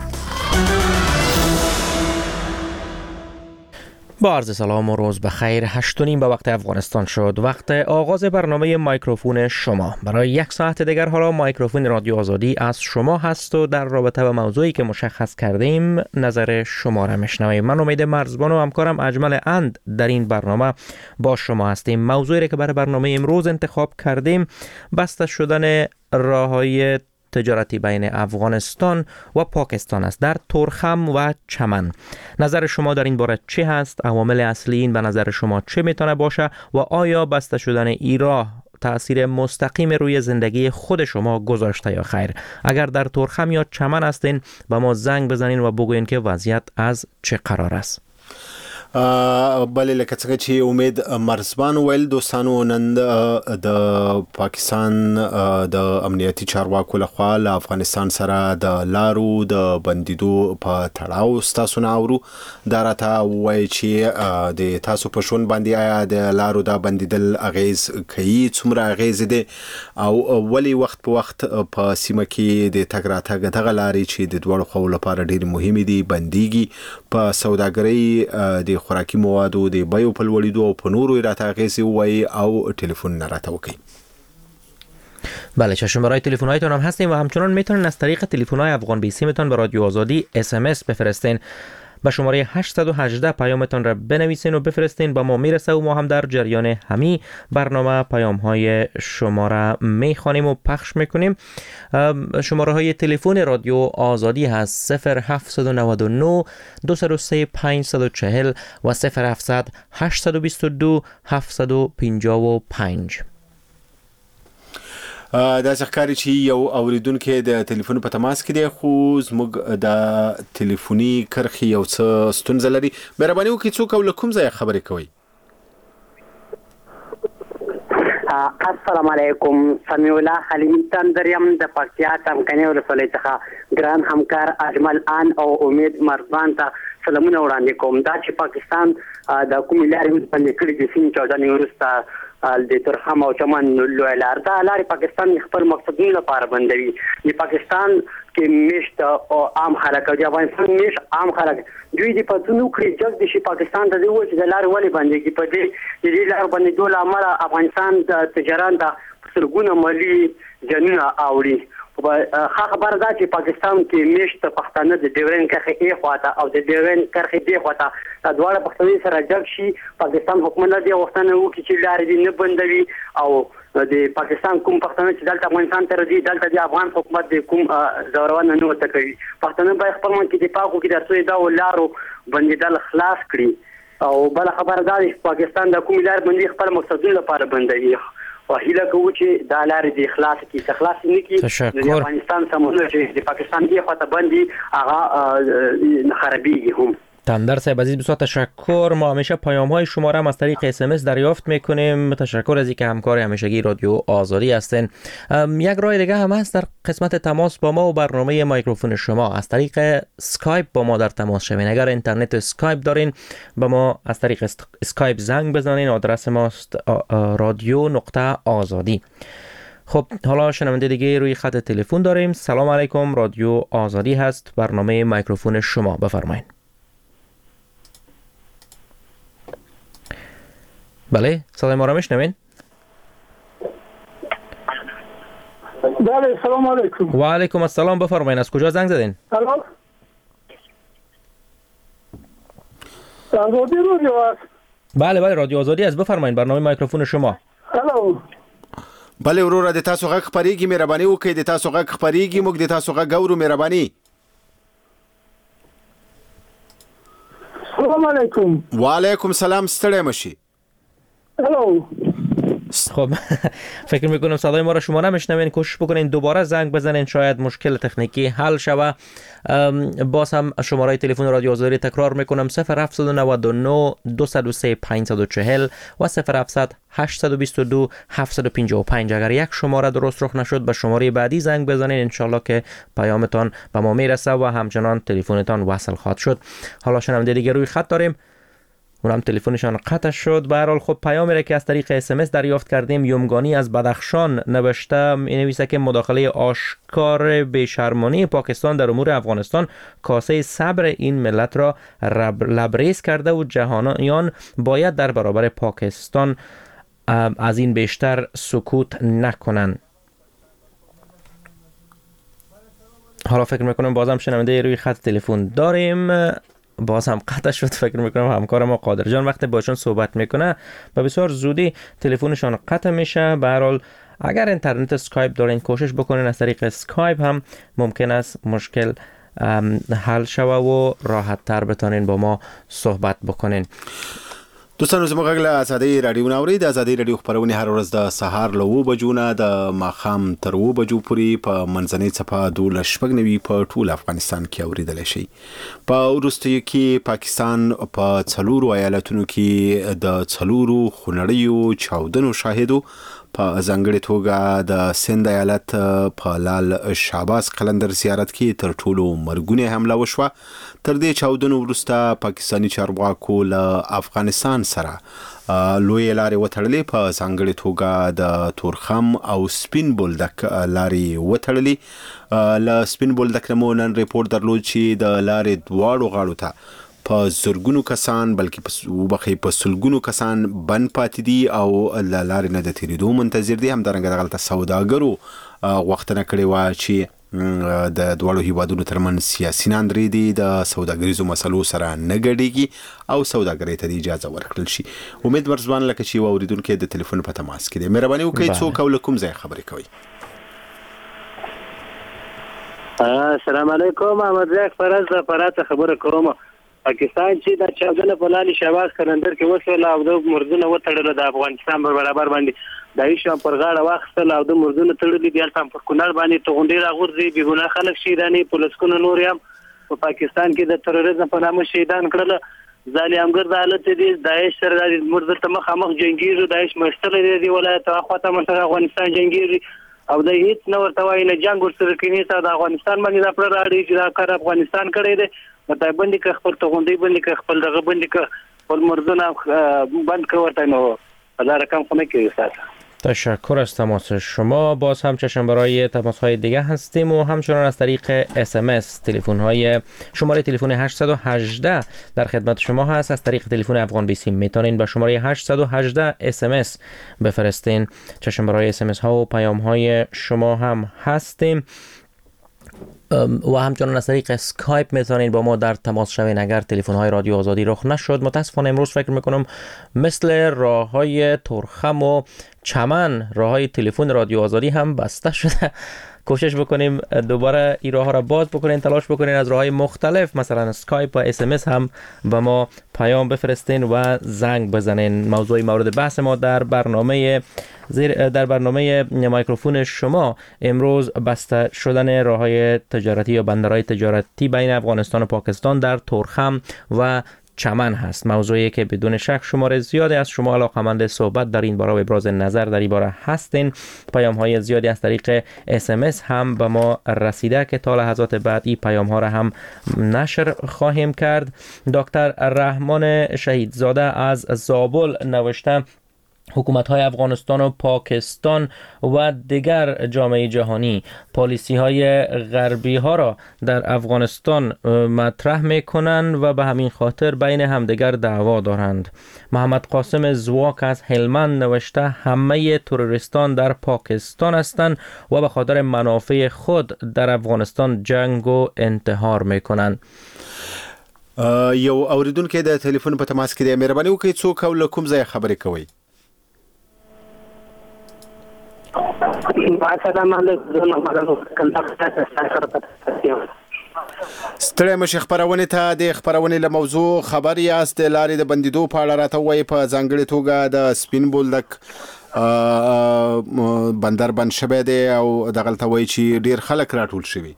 با عرض سلام و روز بخیر. هشت و نیم به وقت افغانستان شد. وقت آغاز برنامه مایکروفون شما. برای یک ساعت دیگر حالا مایکروفون رادیو آزادی از شما هست و در رابطه با موضوعی که مشخص کردیم نظر شما را میشنویم. من امید مرزبان و همکارم اجمل اند در این برنامه با شما هستیم. موضوعی که برای برنامه امروز انتخاب کردیم بسته شدن راههای تجارتی بین افغانستان و پاکستان است در تورخم و چمن. نظر شما در این باره چه هست؟ عوامل اصلی این به نظر شما چه میتونه باشه و آیا بسته شدن این راه تأثیر مستقیم روی زندگی خود شما گذاشته یا خیر؟ اگر در تورخم یا چمن هستین با ما زنگ بزنین و بگوین که وضعیت از چه قرار است. بلې لکه څنګه چې امید مرزبان ویل دوستانو نن د پاکستان د امنیتي چارواکو لخوا له افغانستان سره د لارو د بندیدو په تړاو ستاسو نه اورو دا راته وایي چې د تاسو په شون باندې آیا د لارو د بندیدل اغیز کوي څومره اغیز دي او ولی وخت په وخت په سیمه کې د تګ راتګ دغه لارې چې د دوړو خو لپاره ډېر مهمه دي بنديږي په سوداګرۍ د خوراکي موادو د بیو په لوړېدو او په نورو راته اغیزې وایي او ټلیفون نه راته وکړي. بله چه شماره تلفن‌هایتون هم هستیم و همچنان میتونن از طریق تلفن‌های افغان بیسیمتون به رادیو آزادی اس ام اس بفرستین. به شماره هشت یک هشت پیامتان را بنویسین و بفرستین با ما میرسه و ما هم در جریان همی برنامه پیام های شما را میخوانیم و پخش میکنیم. شماره های تلفن رادیو آزادی هست صفر هفت نه نه دو صفر سه پنج صفر چهار و صفر هفت هشت دو دو هفت پنج پنج. دا ځکه چې یو اوریدونکو د ټلیفون په تماس کې دی خو زموږ د ټلیفوني کرخي یو څه ستونزه لري. مهرباني وکړئ څوک او کوم ځای خبرې کوي؟ السلام علیکم. سمیع الله حلیمی تندریم د پکتیا تمکنی ولسوالۍ څخه ګران همکار اجمل ان او امید مرزبان ته سلامونه وړاندې کوم. دا چې پاکستان د کومې لارې باندې کړي د سین چودنې وروسته د ترخم او چمن لوی لار دا لارې پاکستان خپل مقصدونو لپاره بندوي. د پاکستان کې میشت او عام خلک او د افغانستان میشت عام خلک دوی د پاتونو کړي جګ د شي پاکستان ته دی و چې د لار ولې بنديږي په دې د دې لار باندې دوه امر افغانستان د تجارت د سرګونه مالی جنونه اوړي. خا خبر ده چې پاکستان کې میشت پښتانه د ډیورن کرخه ای خواته او د ډیورن کرخه دی خواته د دواړه پښتني سره جګ شي. پاکستان حکومت دی وختونه وکړي چې لارې دې نه بندوي او د پاکستان کوم پښتانه چې دلته افغانستان ته راځي دلته د افغان حکومت د کوم زورونه نه وته کوي. پښتانه باید خپل من کې دفاع وکړي د څو دا لارو بندیدل خلاص کړي او بل خبر ده چې پاکستان د کوم لار باندې خپل مقصدونو لپاره بندوي. وهیله کوو چې دا لارې د اخلاص کې اخلاص نه کی د افغانستان سمونه چې د پاکستان دی خواته باندې هغه خرابېږي هم. تندر صاحب عزیز بسیار تشکر. ما همیشه پیام های شما را هم از طریق اس ام اس دریافت میکنیم. تشکر از اینکه همکار همیشگی رادیو آزادی هستین. یک راه دیگه هم هست در قسمت تماس با ما و برنامه مایکروفون شما از طریق اسکایپ با ما در تماس شوین. اگر اینترنت اسکایپ دارین با ما از طریق اسکایپ زنگ بزنین. آدرس ماست رادیو نقطه آزادی. خب حالا شنونده دیگه روی خط تلفن داریم. سلام علیکم، رادیو آزادی هست، برنامه مایکروفون شما، بفرمایید. بله صدای ما را میشنوین؟ بله سلام علیکم. و علیکم السلام، بفرمایید. از کجا زنگ زدین؟ الو رادیو رادیو است. بله بله رادیو آزادی است، بفرمایید، برنامه مایکروفون شما. الو بله وروره د تاسو غږ خبرېږي، مهرباني وکړئ د تاسو غږ خبرېږي، موږ د تاسو غږ اورو، مهرباني. سلام علیکم. و علیکم سلام، ستړی مشي. الو خب فکر میکنم صدای ما را شما نمیشنوین. کوشش بکنین دوباره زنگ بزنین، شاید مشکل تکنیکی حل شوه. باز هم شماره تلفن رادیو آزادی تکرار میکنم صفر هفت نه نه دو صفر سه پنج صفر چهار و صفر هفت هشت دو دو هفت پنج پنج. اگر یک شماره درست رخ نشد به شماره بعدی زنگ بزنین، انشالله که پیامتان به ما میرسه و همچنان تلفنتان وصل خواهد شد. حالا شنونده دیگه روی خط داریم، اونم تلفنشان قطع شد. به هر حال خب پیامی را که از طریق اس ام اس دریافت کردیم، یومگانی از بدخشان نوشته، می‌نویسه که مداخله آشکار بی‌شرمانه پاکستان در امور افغانستان کاسه صبر این ملت را لبریز کرده و جهانیان باید در برابر پاکستان از این بیشتر سکوت نکنند. حالا فکر میکنم بازم شنونده روی خط تلفن داریم، باز هم قطع شد. فکر میکنم همکار ما قادر جان وقتی باشون صحبت میکنه و بسیار زودی تلفنشان قطع میشه. به هر حال اگر اینترنت اسکایپ دارین کوشش بکنین از طریق اسکایپ هم ممکن است مشکل حل شوه و راحت تر بتونین با ما صحبت بکنین. دوستانو زموږ غږ له ازادي رادیو ناوړي د ازادي رادیو خبرونه هر ورځ د سهار له اوه بجو نه د ماښام تر اوه بجو پورې په منځنۍ څپه دولس شپږ نوي په ټول افغانستان کې اوریدلی شي. په وروستیو کې پاکستان په څلورو ایالتونو کې د څلورو خونړیو چاودنو شاهدو، په ځانګړې توګه د سند ایالت په لال شهباز قلندر زیارت کې تر ټولو مرګونې حمله وشوه. تر دې چاودنو وروسته پاکستاني چارواکو له افغانستان سره لوی لارې وتړلې، په ځانګړې توګه د تورخم او سپین بولدک لارې وتړلې. له سپین بولدک نه مو نن ریپورت درلود چې د لارې دواړو غاړو ته په زرګونو کسان بلکې په وبخې په سلګونو کسان بند پاتې دي او له لارې نه د تېرېدو منتظر دي. همدارنګه دغلته سوداګرو غوښتنه کړې وه چې د دواړو هیوادونو ترمنځ سیاسي ناندرۍ دي د سوداګریزو مسلو سره نه ګډېږي او سوداګرۍ ته اجازه ورکړل شي. امید ورځوان لکه چې یو اورېدونکی د تلیفون په تماس کې دی. مهرباني وکړئ څوک او له کوم ځای خبرې کوئ؟ السلام علیکم، احمد زیک فرز د فرات خبره کوم. پاکستان چې د چاودنه په لال شهباز قلندر کې وسوله او د مرزونه وتړل د افغانستان پر برابر باندې د ایشان پر غاړه واخیستل او د مرزونه تړلې دي. هلته پر کونړ باندې توغونډې راغورځي، بې ګناه خلک شهیدانې، پولیسونه نور هم په پاکستان کې د تروریزم په نامه شهیدان کړل. ظالمګر د حالت دي داعش سره د مرزل ته مخامخ جنګیږي، داعش مشتل دي ولایت اخواته منطقه افغانستان جنګیږي او د هیڅ نه ورته وایي نه جنګ ورسره کوي ته د افغانستان باندې دا پر راړي چې دا کار افغانستان کړی دی. مته بندي که خپل توغندې بندي که خپل دغه بندي که خپل مرزونه بند که ورته نو دا رقم خو نه کوي. ساعت تشکر از تماس شما. باز هم چشم برای تماس های دیگه هستیم و همچنان از طریق اس ام اس تلفن های شماره تلفن هشت یک هشت در خدمت شما هست. از طریق تلفن افغان بیسیم میتونین به شماره هشت یک هشت اس ام اس بفرستین. چشم برای اس ام اس ها و پیام های شما هم هستیم و همچنان از طریق اسکایپ میتونید با ما در تماس شوین اگر تلفن های رادیو آزادی رخ نشد. متاسفانه امروز فکر میکنم مثل راه های تورخم و چمن راه های تلفن رادیو آزادی هم بسته شده. کوشش بکنیم دوباره این راه ها را باز بکنین، تلاش بکنین از راه های مختلف مثلا اسکایپ و اس ام اس هم به ما پیام بفرستین و زنگ بزنین. موضوع مورد بحث ما در برنامه زیر در برنامه میکروفون شما امروز بسته شدن راههای تجارتی یا بندرهای تجارتی بین افغانستان و پاکستان در تورخم و چمن هست. موضوعی که بدون شک شماره زیادی از شما علاقه‌مند صحبت در این باره و ابراز نظر در این باره هستین. پیام های زیادی از طریق اس ام اس هم به ما رسیده که تا لحظات بعد این پیام ها را هم نشر خواهیم کرد. دکتر رحمان شهیدزاده از زابل نوشته حکومت‌های افغانستان و پاکستان و دیگر جامعه جهانی پالیسی‌های غربی ها را در افغانستان مطرح می‌کنند و به همین خاطر بین همدیگر دعوا دارند. محمد قاسم زواک از هلمند نوشته همه تروریستان در پاکستان هستند و به خاطر منافع خود در افغانستان جنگ و انتحار می‌کنند. یو اوریدونکو د تلیفون په تماس کې دی. مهرباني وکړئ څوک او له کوم ځای خبرې کوئ؟ السلام علیکم. ستړی مشه خبرونه ته د خبرونه له موضوع خبر یاست. لارې د بندیدو په اړه راته وایي په ځانګړې توګه د سپین بولدک بندر بند شوی دی او دغلته وایي چې ډیر خلک راټول شوي.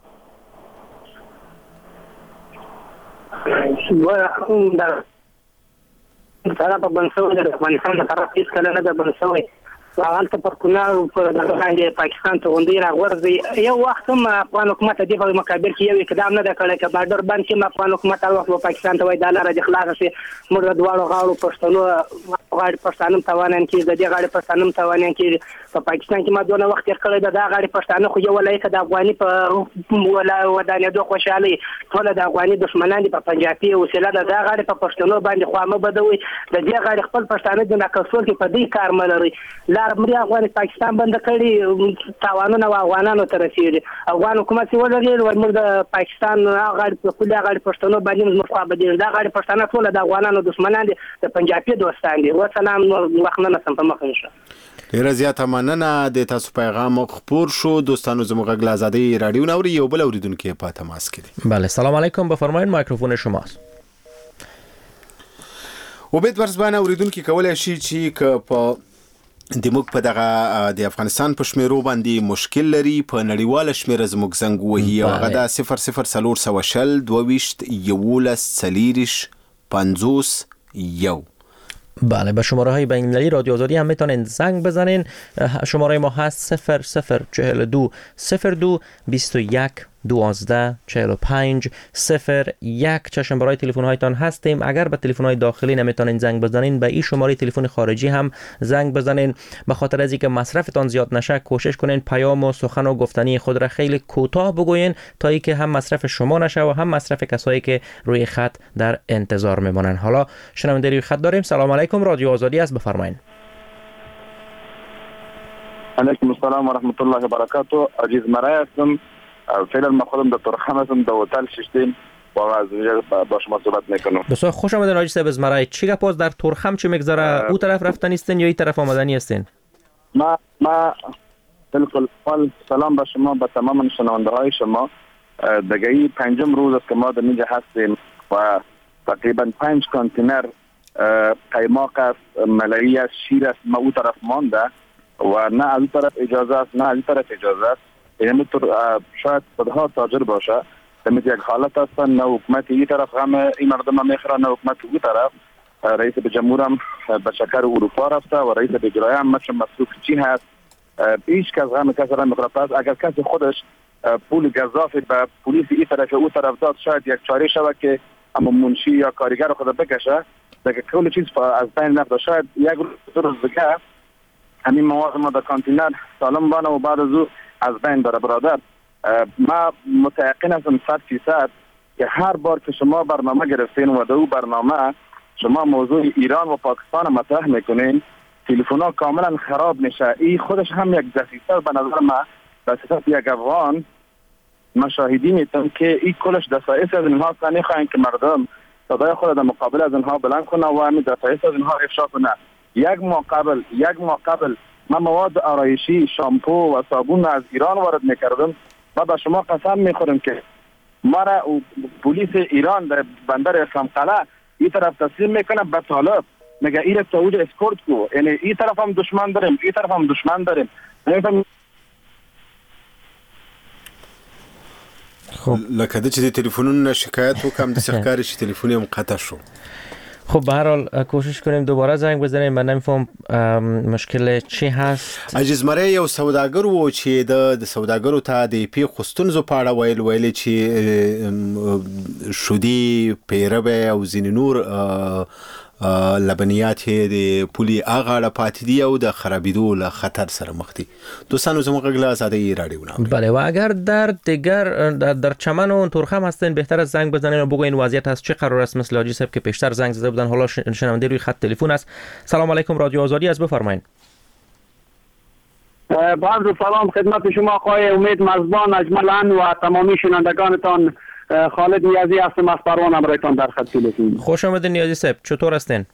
سره په بنسوي د افغانستان د طرف هیڅ کله نه د بنسوي هغه پر کونړ په دغه باندې پاکستان ته غونډې راغورځي. یو وخت هم افغان حکومت د په مقابل کې یو اقدام نه د کړی چې بارډر بند کې افغان حکومت هغه وخت پاکستان ته وای د لاره د خلاص شي موږ د دواړو غاړو پښتنو غاړي پښتانم توانن کې د دې غاړي پښتانم توانن کې په پاکستان کې ما دونه وخت یې کړی د غاړي پښتانه خو یو ولایت د افغاني په ولا ودانې دوه خوشالي ټول د افغاني دشمنان دي په پنجابي او سلا د غاړي په پښتنو باندې خو ما بدوي د دې غاړي خپل پښتانه د ناکسول کې په دې کار ملري. لار مری افغان پاکستان بند کړي تاوانونه افغانانو ته رسیدي. افغان حکومت ولري ورمر د پاکستان غاړي په کله غاړي پښتنو باندې مخابه دي. دا غاړي پښتانه ټول د افغانانو دشمنان دي، د پنجابي دوستان دي. وسلام وخت نه سم په مخ نشه. ډیره زیاته مننه د تاسو پیغام خپور شو. دوستانو زموږ غږ آزادي رادیو ناوړي یو بل اوریدونکو په تماس کې دي. بله سلام علیکم، بفرمایید میکروفون شماست. وبید ورزبانه اوریدونکو کولای شي چې ک په د موږ په دغه د افغانستان په شمیرو باندې مشکل لري په نړیواله شمیره زموږ زنګ وهي او هغه د صفر صفر څلور سوه شل دوه ویشت یولس څلېرویشت پنځوس یو. بله، به شماره های بین المللی رادیو آزادی هم میتونین زنگ بزنین. شماره ما هست صفر صفر چهل دو صفر دو بیست و یک دوازده چهل و پنج صفر یک. چشم برای تلفن هایتان هستیم. اگر به تلفن های داخلی نمیتونین زنگ بزنین، به این شماره تلفن خارجی هم زنگ بزنین. به خاطر از اینکه مصرفتان زیاد نشه، کوشش کنین پیام و سخن و گفتنی خود را خیلی کوتاه بگوین تا اینکه هم مصرف شما نشه و هم مصرف کسایی که روی خط در انتظار میمونن. حالا شنونده روی خط داریم. سلام علیکم، رادیو آزادی است، بفرمایید. علیکم السلام و رحمت الله و برکاته. عزیز مرای هستم. فعلا ما خودم دکتر خان هستم، در هتل ششتین با از با شما صحبت میکنم. بسیار خوش آمدین آقای صاحب از مرای. چی گپ در ترخم چه میگذره؟ او طرف رفتن هستین یا این طرف آمدنی هستین؟ ما ما بالکل سلام به شما، به تمام شنونده های شما. دقیقی پنجم روز است که ما در اینجا هستیم و تقریبا پنج کانتینر قیماق است، ملایی است، شیر است ما او طرف مانده و نه از این طرف اجازه است نه از این طرف اجازه است. یعنی شاید صدها تاجر باشه دمیت یک حالت هستن، نه حکومت این طرف غم این مردم میخوره نه حکومت اون طرف. رئیس به جمهور هم به شکر اروپا رفته و رئیس به اجرایی هم مثل مسئول چین هست. هیچ کس غم کسی را میخوره. پس اگر کسی خودش پول گزافی به پلیس این طرف او طرف داد، شاید یک چاره شود که اما منشی یا کارگر خود بکشه دیگه کل چیز از بین رفته. شاید یک روز دیگه همین مواد ما در کانتینر سالم بانه و بعد از او از بین بره. برادر ما متيقن هستم صد فیصد که هر بار که شما برنامه گرفتین و در او برنامه شما موضوع ایران و پاکستان مطرح میکنین، تلفن ها کاملا خراب میشه. این خودش هم یک دسیسه به نظر ما به صفت یک افغان مشاهدی میتونم که این کلش دسایس از اینها است. نمیخواین که مردم صدای خود در مقابل از اینها بلند کنه و همین دسایس از اینها افشا کنه. یک ماه قبل یک ماه قبل من مواد آرایشی، شامپو و صابون از ایران وارد میکردم و به شما قسم میخورم که ما را پلیس ایران در بندر اسلام قلعه این طرف تسلیم میکنه به طالب، میگه این را توجه اسکورت کو. یعنی این طرف هم دشمن داریم این طرف هم دشمن داریم. خب لکه د چې د تلیفونونو شکایت وکم د ښکاری چې تلیفون یې قطع شو. خب به هر حال کوشش کنیم دوباره زنگ بزنیم. من نمیفهم مشکل چی هست. عزیز مری یو سوداګر وو چې د سوداګرو ته د پی خستونزو پاړه ویل ویل چې شودي پیروي او ځین نور لبنیات د پولی اغاړه پاتې دی او د خرابېدو له خطر سره مخ دي. دوستانو زموږ غږ له آزادۍ رادیو نه. بله، و اگر در دیگر در, در چمن و ترخم هستین بهتر از زنگ بزنین و بگوین وضعیت هست چه قرار است. مثل حاجی صاحب که پیشتر زنگ زده بودن حالا شنونده روی خط تلفن است. سلام علیکم، رادیو آزادی است، بفرمایید. با سلام خدمت شما آقای امید مزبان اجملان و تمامی شنوندگانتان. خالد نیازی هستم از پروان امرایتان در خط تلفن. خوش آمدید نیازی صاحب، چطور هستین؟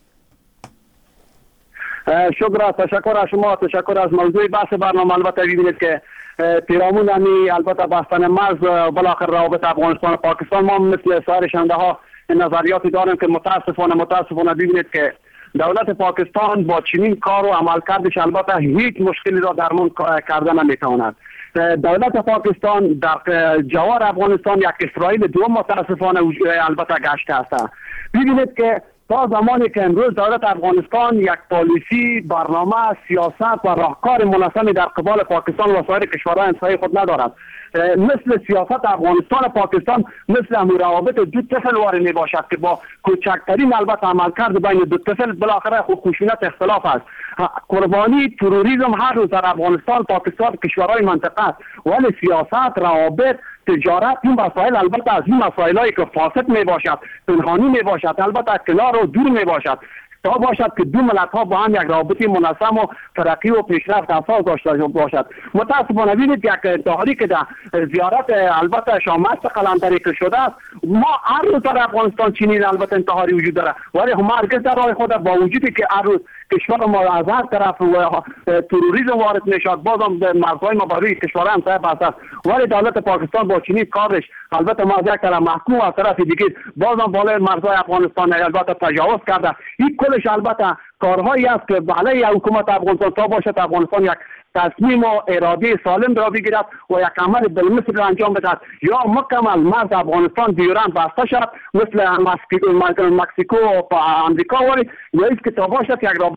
شکر، تشکر از شما، تشکر از موضوع بحث برنامه. البته ببینید که پیرامون همی البته بستن مرز بالاخره روابط افغانستان و پاکستان ما مثل سایر شنونده ها نظریاتی داریم که متاسفانه متاسفانه ببینید که دولت پاکستان با چنین کار و عملکردش البته هیچ مشکلی را درمان کردن نمیتواند. دولت پاکستان در جوار افغانستان یک اسرائیل دوم متاسفانه البته گشته است. ببینید که تا زمانی که امروز دولت افغانستان یک پالیسی، برنامه، سیاست و راهکار منظمی در قبال پاکستان و سایر کشورهای همسایه خود ندارد. مثل سیاست افغانستان و پاکستان مثل همون روابط دو طفل واری می باشد که با کوچکترین البته عملکرد بین دو طفل بالاخره خشونت اختلاف است. قربانی تروریسم هر روز در افغانستان، پاکستان، کشورهای منطقه است. ولی سیاست، روابط، تجارت این مسائل البته از این مسائلی که فاسد می باشد، پنهانی می باشد، البته کنار و دور می باشد تا باشد که دو ملت ها با هم یک رابطه منظم و ترقی و پیشرفت اساس داشته باشد. متاسفانه ببینید یک اتحادی که در زیارت البته شامست قلمدری که شده است، ما هر روز در افغانستان چنین البته انتحاری وجود داره ولی هم هرگز در راه خود با وجودی که هر روز کشور ما آزاد طرف و تروریسم وارد نشد، بازم در مرزهای ما برای کشوران صاحب است. ولی دولت پاکستان با چنین کارش البته ما یک طرف محکوم از طرف دیگه بازم بالای مرزهای افغانستان البته تجاوز کرده. این کلش البته کارهایی است که بالای حکومت افغانستان تا باشد افغانستان یک تصمیم و اراده سالم را بگیرد و یک عمل بالمثل را انجام بدهد، یا مکمل مرز افغانستان دیوران بسته شد مثل مکسیکو و امریکا، ولی یا است که تا باشد یک را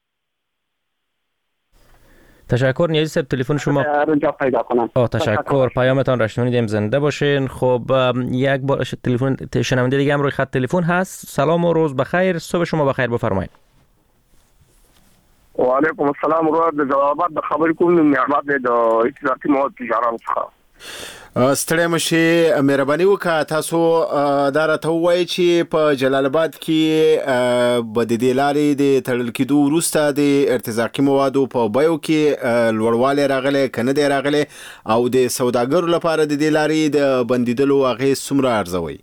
تشکر. نیازی صاحب تلفن شما رجا پیدا کنم. آه تشکر، پیامتان را شنیدیم، زنده باشین. خب یک بار تلفن شنونده دیگه هم روی خط تلفن هست. سلام و روز بخیر، صبح شما بخیر، بفرمایید. و علیکم السلام. رو د جوابات د خبرې کوم معلومات د اقتصادي مواد تجارت څخه ستړی مشي مهرباني وکړه. تاسو دا راته ووایئ چې په جلال آباد کې به د دې لارې د تړل کېدو وروسته د ارتزاقي موادو په بیو کې لوړوالی راغلی که نه دی راغلی، او د سوداګرو لپاره د دې لارې د بندېدلو اغېز څومره ارزوئ؟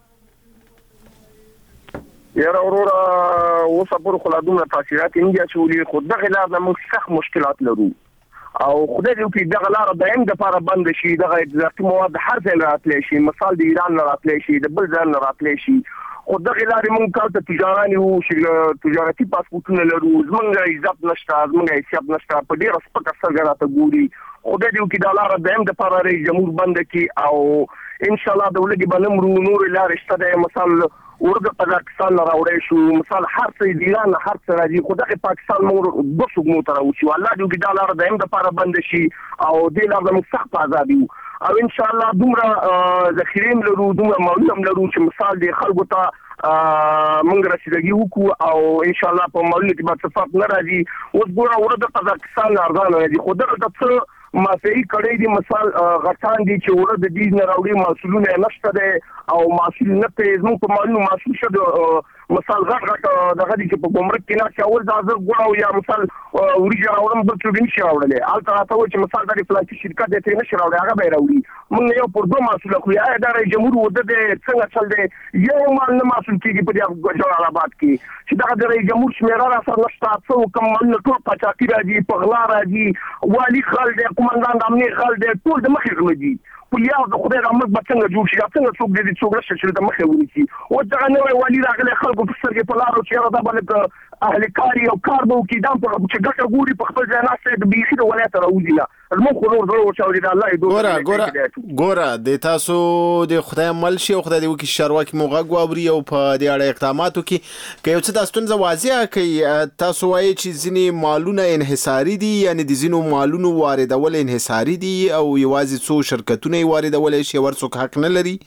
یاره وروره اوسه پورې خو لا دومره تاثیرات نه دي اچولي، خو دغې لار نه موږ سخت مشکلات لرو او خدای دې وکړي دغه لاره دایم دپاره بنده شي، دغه اتزاقي مواد هر ځای نه راتلی شي، مثال د ایران نه راتلی شي، د بل ځای نه راتلی شي، خو دغې لارې موږ هلته تجاران یو تجارتي پاسپورټونه لرو، زموږ عزت نشته، زموږ حیثیت نشته، په ډېره سپکه سترګه راته ګوري. خدای دې وکړي دا لاره دایم دپاره رئیس جمهور بنده کړي او انشاءالله د ولږې به نه مرو. نورې لارې شته دی، مثال ورده قزاقستان نه راوړی شو، مثال هر څه د ایران نه هر څه راځي، خو دغې پاکستان موږ دوه سوګمو ته راوچي. الله دې وکړي دا لاره دایم دپاره بنده شي او دې لاره زموږ سخت په ازاد یو او انشاءالله دومره ذخیرې هم لرو، دومره مالونه هم لرو چې مثال دې خلکو ته موږ رسیدګي وکړو او انشاءالله په مالونو کې به څه فرق نه راځي. اوس ګوره ورده قزاقستان نه ارزانه راځي، خو دغه څه مافیایي کړی دي، مثال غټان دي چې وره د دې نه راوړي، محصولونه یې نشته دی او محصول نه پرې زموږ په مالونو محصول شه د مثال غټ غټ دغه دي چې په ګمرک کې نه چې اول دا زه ګوره یا مثال وریجې راوړم بل څوک نشي راوړلی، هلته راته وایي چې مثال دا د فلانکي شرکت دی ترې نشي راوړی، هغه به یې راوړي. موږ یو پر دوه محصول اخلو. آیا دا رئیس جمهور وده دی څنګه چل دی؟ یو مال نه محصول کېږي په دې جلال آباد کې چې دغه د رئیس جمهور شمېره را سره نشته، څه کوم مالونه ټول قاچاقي راځي، په غلا راځي، والي خل دی، قومندان د امنیت خل دی، ټول د مخې غله دي. پولیاو د خدای رحمت به څنګه جوړ شي، څنګه څوک دې څوک راشي چې د مخې ونیسي. اوس دغه نوی والي راغلی، خلکو په سترګې په لارو چې یاره دا به لږ اهل کار او کار به وکړي، دا چې ګټه ګوري په خپل ځای ناست دی، بیخي د ولایته راوځي نه زموږ خو نور زړه ورچاودي د الله یې ګوره ګوره ګوره د تاسو د خدای عمل شي او خدای دې وکړي چارواکي مو غږ واوري او په دې اړه اقداماتو کې که یو څه دا ستونزه واضحه کوي. تاسو وایئ چې ځینې مالونه انحصاري دي، یعنې د ځینو مالونو واردول انحصاري دي او یوازې څو شرکتونه یې واردولی شي، ور څوک حق نه لري؟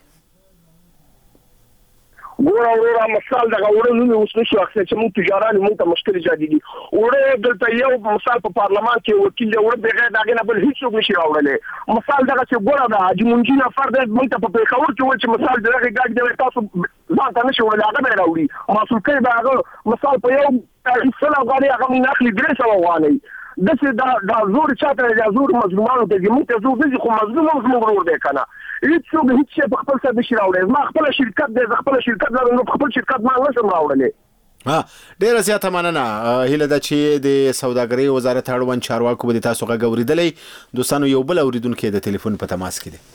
ګوره وروره مثال دغه وړه نوم یې اوس نشو اخیستی چې موږ تجاران یو، موږ ته مشکل ایجادېږي. وړه دلته یو مثال په پارلمان کې وکیل دی، وړه بغیر د هغې نه بل هېڅوک نشي راوړلی. مثال دغه چې ګوره د حاجي منجي نفر دی، موږ ته په پېښور کې وایي چې مثال د دغې ګاډي دی تاسو ځان ته نشي وړلی، هغه به یې راوړي. محصول کوي به هغه مثال په یو سل افغانۍ هغه موږ نه اخلي درې سوه افغانۍ. داسې دا دا زور چاته دی، دا زور مظلومانو ته ځي، موږ ته زور نه ځي، خو مظلوم هم زموږ ورور دی که نه. هېڅوک هېڅ شی په خپل سر نشي راوړی. زما خپله شرکت دی، زه خپله شرکت لرم، نو په خپل شرکت مال نشم راوړلی. ها ډیره زیاته مننه. هیله ده چې د سوداګرۍ وزارت اړوند چارواکو به د تاسو غږ اورېدلی. دوستانو یو بل اورېدونکی د تلیفون په تماس کې دی،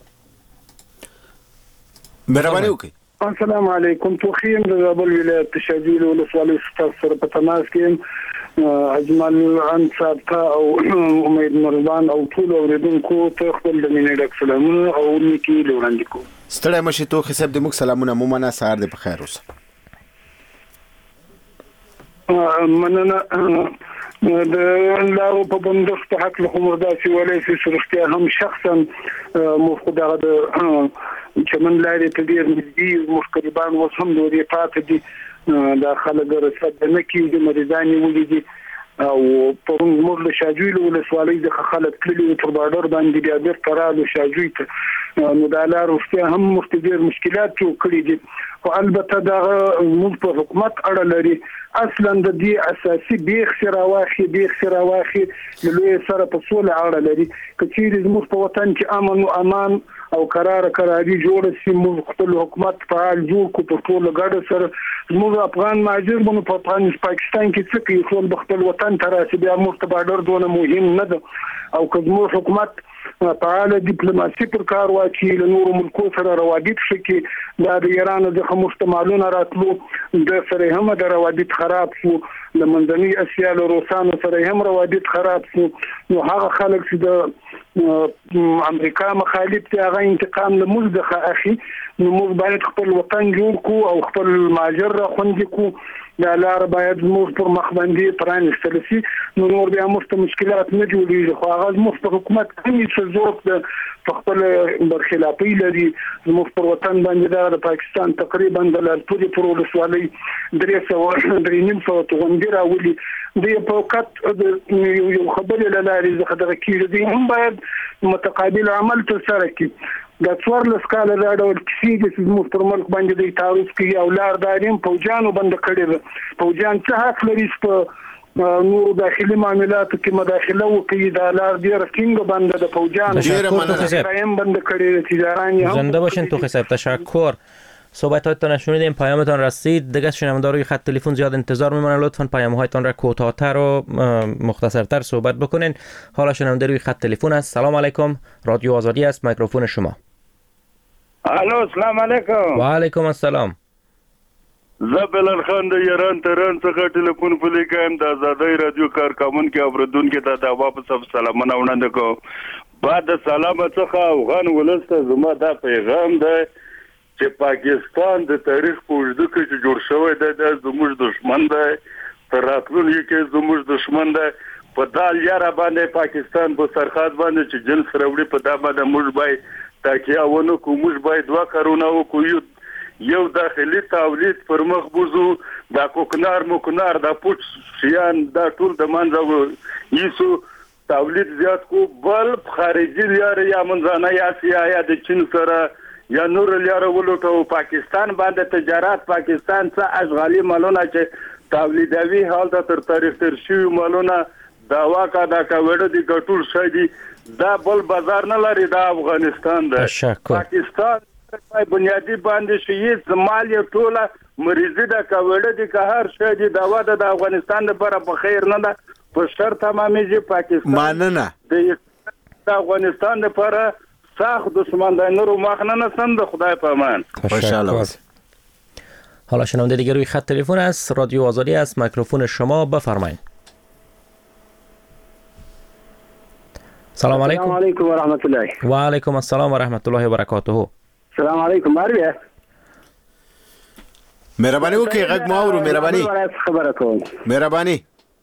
مهرباني وکړئ. السلام علیکم. توخیم د زابل ولایت شاجویل ولسوالۍ ستاسو سره په تماس کې یم. اجمل ان صاحب او امید مرزبان او ټول اوریدونکو ته خپل د مینې ډک سلامونه او نیکي وړاندې کوم. ستړی مشې توخي صاحب، د موږ سلامونه مو منه، سهار دې په خیر اوسه. مننه. د لارو په بندښت په حق له عمر داسې ولای شي سرختیا هم شخصا مفقود هغه د چې من لارې ته ډېر نږدې مشکربان اوس هم لوري پاتې دي، دا خلک رسد نه کېږي، مریضان یې ولیدي او پرون زموږ له شاجویل ولسوالۍ څخه خلک تللي تر بارډر باندې بیا بېرته رالو شاجوی ته، نو دا لار رښتیا هم موږ ته ډېر مشکلات جوړ کړي دي. خو البته دغه موږ په حکومت اړه لري، اصلا د دې اساسي بیخ سره واخی بیخ سره واخی لوی سره په سوله اړه لري کچېری زموږ په وطن کې امن او امان او قرار قراري جوړ شي موږ خپل حکومت فعال جوړ کو په ټول غړ سره موږ افغان مهاجر بنو په پاکستان کې څه کوي خپل خپل وطن ته راسي بیا موږ ته بارډر دونه مهم نه ده او که زموږ حکومت فعال ډیپلوماسي پر کار واچي له نورو ملکو سره روابط شکي دا د ایران د خموشتمالونو راتلو د سره هم د روابط خراب شو د منځنۍ اسیا له روسانو سره هم روابط خراب شو نو هغه خلک چې د امریکا مخالف دي هغه انتقام له موږ د اخی نو موږ باید خپل وطن جوړ کو او خپل ماجر خوندې کو دا لار باید موږ پر مخ باندې پرانستل شي نو نور بیا موږ مشکلات نه جوړیږي خو هغه موږ په حکومت کې څه ضرورت ده خپل برخلافي لري موږ پر وطن باندې د پاکستان تقریبا د لارپوري پر ولسوالۍ درې سوه درې نیم سوه توغندي راولي د په وخت یو خبرې لاري زه خدای کېږي هم باید متقابل عمل تر سره کړي د څوارلس کاله دا ډول کیسې چې موږ پر ملک باندې د تعرض کوي او لار داریم فوجانو بند کړي ده فوجان څه حق لري په نور داخلي معاملاتو کې مداخله وکړي دا لار ډیر ټینګ بند ده فوجان ډیر منظم بند کړي تجارانی هم زنده باشین تو حساب تشکر صحبتاتتان شنیدیم پیامتان رسید دیگه شنونده روی خط تلفن زیاد انتظار میمونن لطفا پیام‌هایتان را کوتاه‌تر و مختصرتر صحبت بکنین حالا شنونده روی خط تلفن است سلام علیکم رادیو آزادی است میکروفون شما الو السلام علیکم و علیکم السلام زبلن خان د ایران تهران څخه ټلیفون په لیکم د آزادۍ رادیو کارکمن کې اوردونکو ته د واپس سلامونه وړاندې کوم بعد سلام څخه افغان ولسته زما دا پیغام ده چې پاکستان د تاریخ په وجود کې چې جوړ شوی دی د زموږ دشمن دی تر راتلونکي کې زموږ دشمن دی په دال یاره باندې پاکستان په سرحد باندې چې جنس راوړي په دا باندې موږ باید تاکي اونو کوم موږ باید وا کارونه وکړو یو داخلي تولید پر مخ بوزو دا کوکنار مکنار دا پوچ شیان دا ټول د منځو یسو تولید زیات کو بل خارجي لار یا منځانه یا سیایا د چین سره یا نور لار ولټو پاکستان باندې تجارت پاکستان څخه اشغالي مالونه چې تولیدوي حال د تر تاریخ تر شي مالونه دا واکا دا کاوړه دي ګټول شي دي دا بل بازار نه لري دا افغانستان ده پاکستان په بنیادی باندې شي زمال یو ټوله مریضي دا کاوړه دي که هر شي دي دا واده د افغانستان لپاره په خیر نه ده په شرط تمامېږي پاکستان ماننه د افغانستان لپاره ساخت دشمن د نورو مخنه نه سند خدای په امان خوشحال حالا شنونده دیگه روی خط تلفن است رادیو آزادی است میکروفون شما بفرمایید سلام علیکم السلام علیکم و رحمت الله و علیکم السلام و رحمت الله و برکاته سلام علیکم ماریه مهرباني وکړئ غږ مو اورو مهرباني خبره کوم مهرباني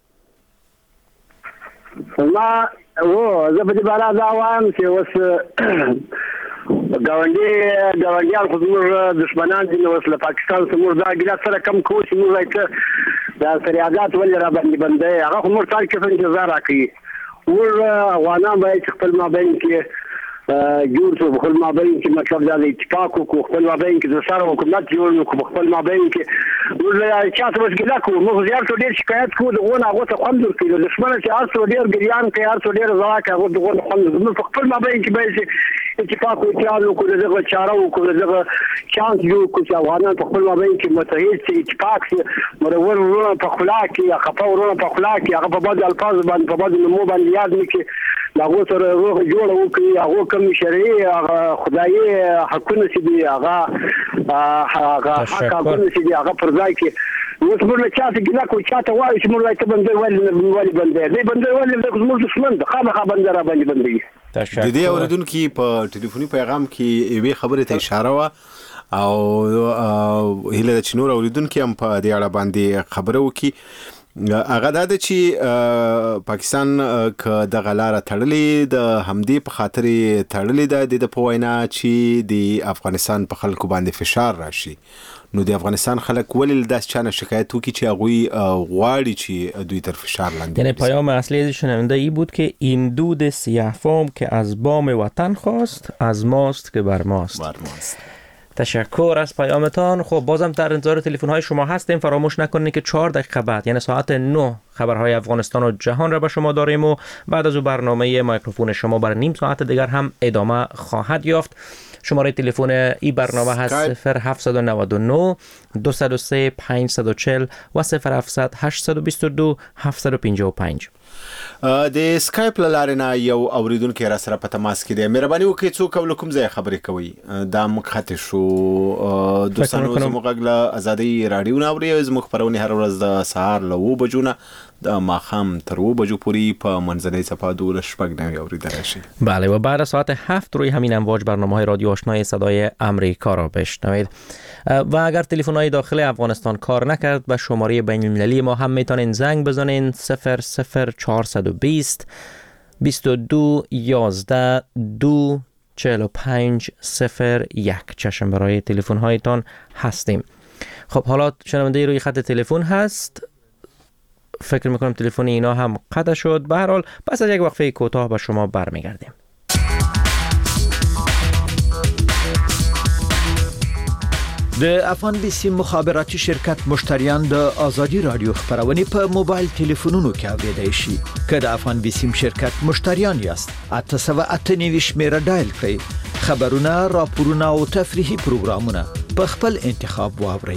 ما و زه په دې بالا ځوان چې اوس ګاونډي ګاونډیان خو زموږ دشمنان دي نو اوس له پاکستان څخه موږ دا ګیله سره کم کوو چې موږ راځي دا سریادات ولې را باندې بندي هغه خو موږ ټال کې انتظار راکوي ور افغانان باید خپل مابین کې جوړ شو خپل مابین کې مطلب دا اتفاق کو خپل مابین کې د سره حکومت جوړ کو خپل مابین کې ور چاته مشکله کو موږ زیات ډیر شکایت کو دغه هغه ته خوند ورکړي د دشمن چې ارسو ډیر ګریان کوي ارسو ډیر زواکه هغه دغه خوند موږ خپل مابین کې باید اتفاق او اتحاد وکړو دغه چاره وکړو دغه چانس جوړ کو چې افغانان په خپل مابین کې متحد شي اتفاق شي مرور ورونه په خلا کې خپه ورونه په خلا کې هغه په بعض الفاظ باندې په بعض نمو باندې یاد نکړي هغه سره روح جوړ وکړي هغه کوم شرعي هغه خدایي حقونه چې دی هغه هغه حقونه چې دی هغه پر ځای کې نو څنګه چې تاسو ګلا کو چاته وایي چې موږ راته باندې ولې ولې باندې دې باندې ولې د موږ دشمن د خامخا باندې را باندې باندې د دې اوریدونکو په ټلیفوني پیغام کې یوې خبرې ته اشاره و او هله د چنور اوریدونکو هم په دې اړه باندې خبره وکړي هغه دا ده چې پاکستان ک د غلاره تړلې د همدې په خاطر تړلې ده د پوینا چې د افغانستان په خلکو باندې فشار راشي نو د افغانستان خلک ولې داس چانه شکایت وکړي چې هغه غواړي چې دوی تر فشار لاندې یعنی پیام اصلی از شنونده ای بود که این دود سیاه فام که از بام وطن خواست از ماست که بر ماست بر ماست تشکر از پیامتان. خب بازم در انتظار تلفن های شما هستیم. فراموش نکنید که چهار دقیقه بعد یعنی ساعت نه خبرهای افغانستان و جهان را به شما داریم و بعد از او برنامه مایکروفون شما برای نیم ساعت دیگر هم ادامه خواهد یافت. شماره تلفن این برنامه هست صفر هفت نه نه دو صفر سه پنج چهار صفر و صفر هفت هشت دو دو هفت پنج پنج. د اسکایپ لاره نه یو اوریدونکو را سره په تماس کې دی. مهرباني وکړئ څوک او کوم ځای خبرې کوي دا مخاطب شو دوستانو زموږ غږ له ازادي رادیو نه اوري. زموږ خبرونه هر ورځ د سهار له و بجو نه د ماخام تر و بجو پوری په منځنۍ صفحه دول شپږ نه اوریدل شي. بله و بعد از ساعت هفت روی همین امواج برنامه‌های رادیو آشنای صدای آمریکا را بشنوید. و اگر تلفن‌های داخل افغانستان کار نکرد به شماره بین‌المللی ما هم میتونین زنگ بزنین صفر صفر چهار دو صفر بیست و دو یازده دو چهل و پنج صفر یک. چشم برای تلفن‌هایتان هستیم. خب حالا شنونده روی خط تلفن هست. فکر میکنم تلفن اینا هم قطع شد. به هر حال پس از یک وقفه کوتاه به شما برمیگردیم. د افغان بیسی مخابراتي شرکت مشتریان د آزادي رادیو خبرونه په موبایل تلیفونونو کې اوریدای شي. که د افغان بیسی شرکت مشتریان یاست اته سوه اته نوي شمیره ډایل کړئ. خبرونه، راپورونه او تفریحي پروګرامونه په خپل انتخاب واورئ.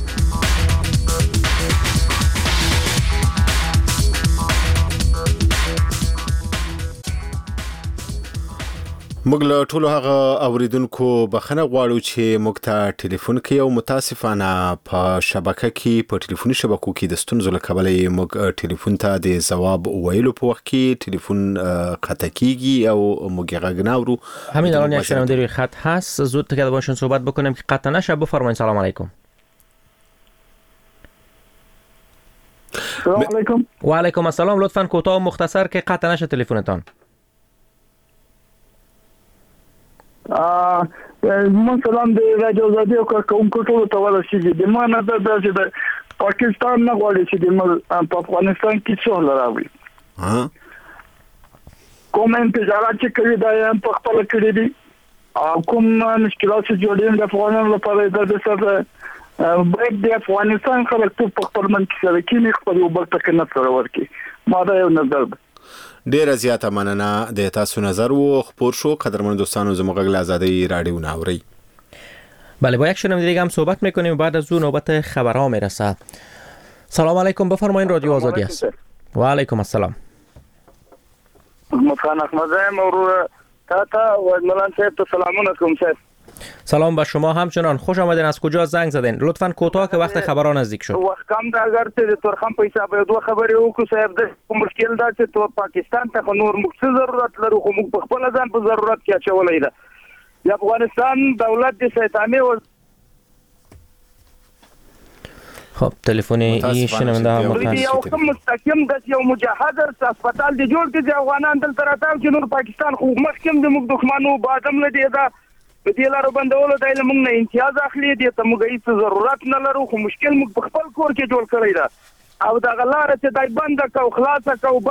موږ له ټولو هغه اوریدونکو بخښنه غواړو چې موږ ته ټلیفون کوي او متاسفانه په شبکه کې په ټلیفوني شبکو کې د ستونزو له کبله موږ ټلیفون ته د جواب ویلو په وخت کې ټلیفون قطع کیږي او موږ غږ نه اورو. همین الان یک شنونده روی خط هست. زود که باشون صحبت بکنیم که قطع نشه. بفرمایید. سلام علیکم. سلام علیکم. و علیکم السلام. لطفاً کوتاه و مختصر که قطع نشه تلفنتان. من سلام د رادیو آزادي او کوونکو ټولو ته ورسېږي. د ما نه د د پاکستان نه غواړي چې د په افغانستان کې څه راوړي. کوم انتظارات چې کوي دا یې په خپل کړی دي او کوم مشکلات چې جوړېږي د افغانانو لپاره د سره باید د افغانستان خلک ټول په خپل من کې سره کې خپل یو بل څه نه سره ورکی. ما دا یو نظر ده. ډیر زیاته مننه د تاسو نظر و خبر شو. قدرمن دوستانو زموږ غږ له ازادي رادیو نه اوري. بله با یک شنونده دیگه هم صحبت میکنیم. بعد از اون نوبت خبرها میرسه. سلام علیکم. بفرمایید. رادیو آزادی است. و علیکم السلام. مخان احمد مرور تا تا و ملان صاحب تو سلامونه کوم صاحب. سلام به شما همچنان. خوش آمدین. از کجا زنگ زدین؟ لطفاً کوتاه که وقت خبرها نزدیک شد. وخت کم دا اگر ته ترخم په حساب یو دوه خبرې وکړو صاحب. د مشکل دا چې تو پاکستان ته نور موږ څه ضرورت لرو خو موږ په خپل ځان په ضرورت کې اچولای دا. د افغانستان دولت د شیطاني و. خب تلفن ای شنونده ها متاسفانه یو کوم مستقیم د یو مجاهد هسپتال دی جوړ کې د افغانان دل تراتاو چې نور پاکستان خو مخکم د موږ دښمنو بادم لدی دا په دې لارو بندولو د علم نه امتیاز اخلي دي ته موږ هیڅ ضرورت نه لرو خو مشکل موږ په خپل کور کې جوړ کړی دا او دا غلاره چې دای بند کو خلاص کو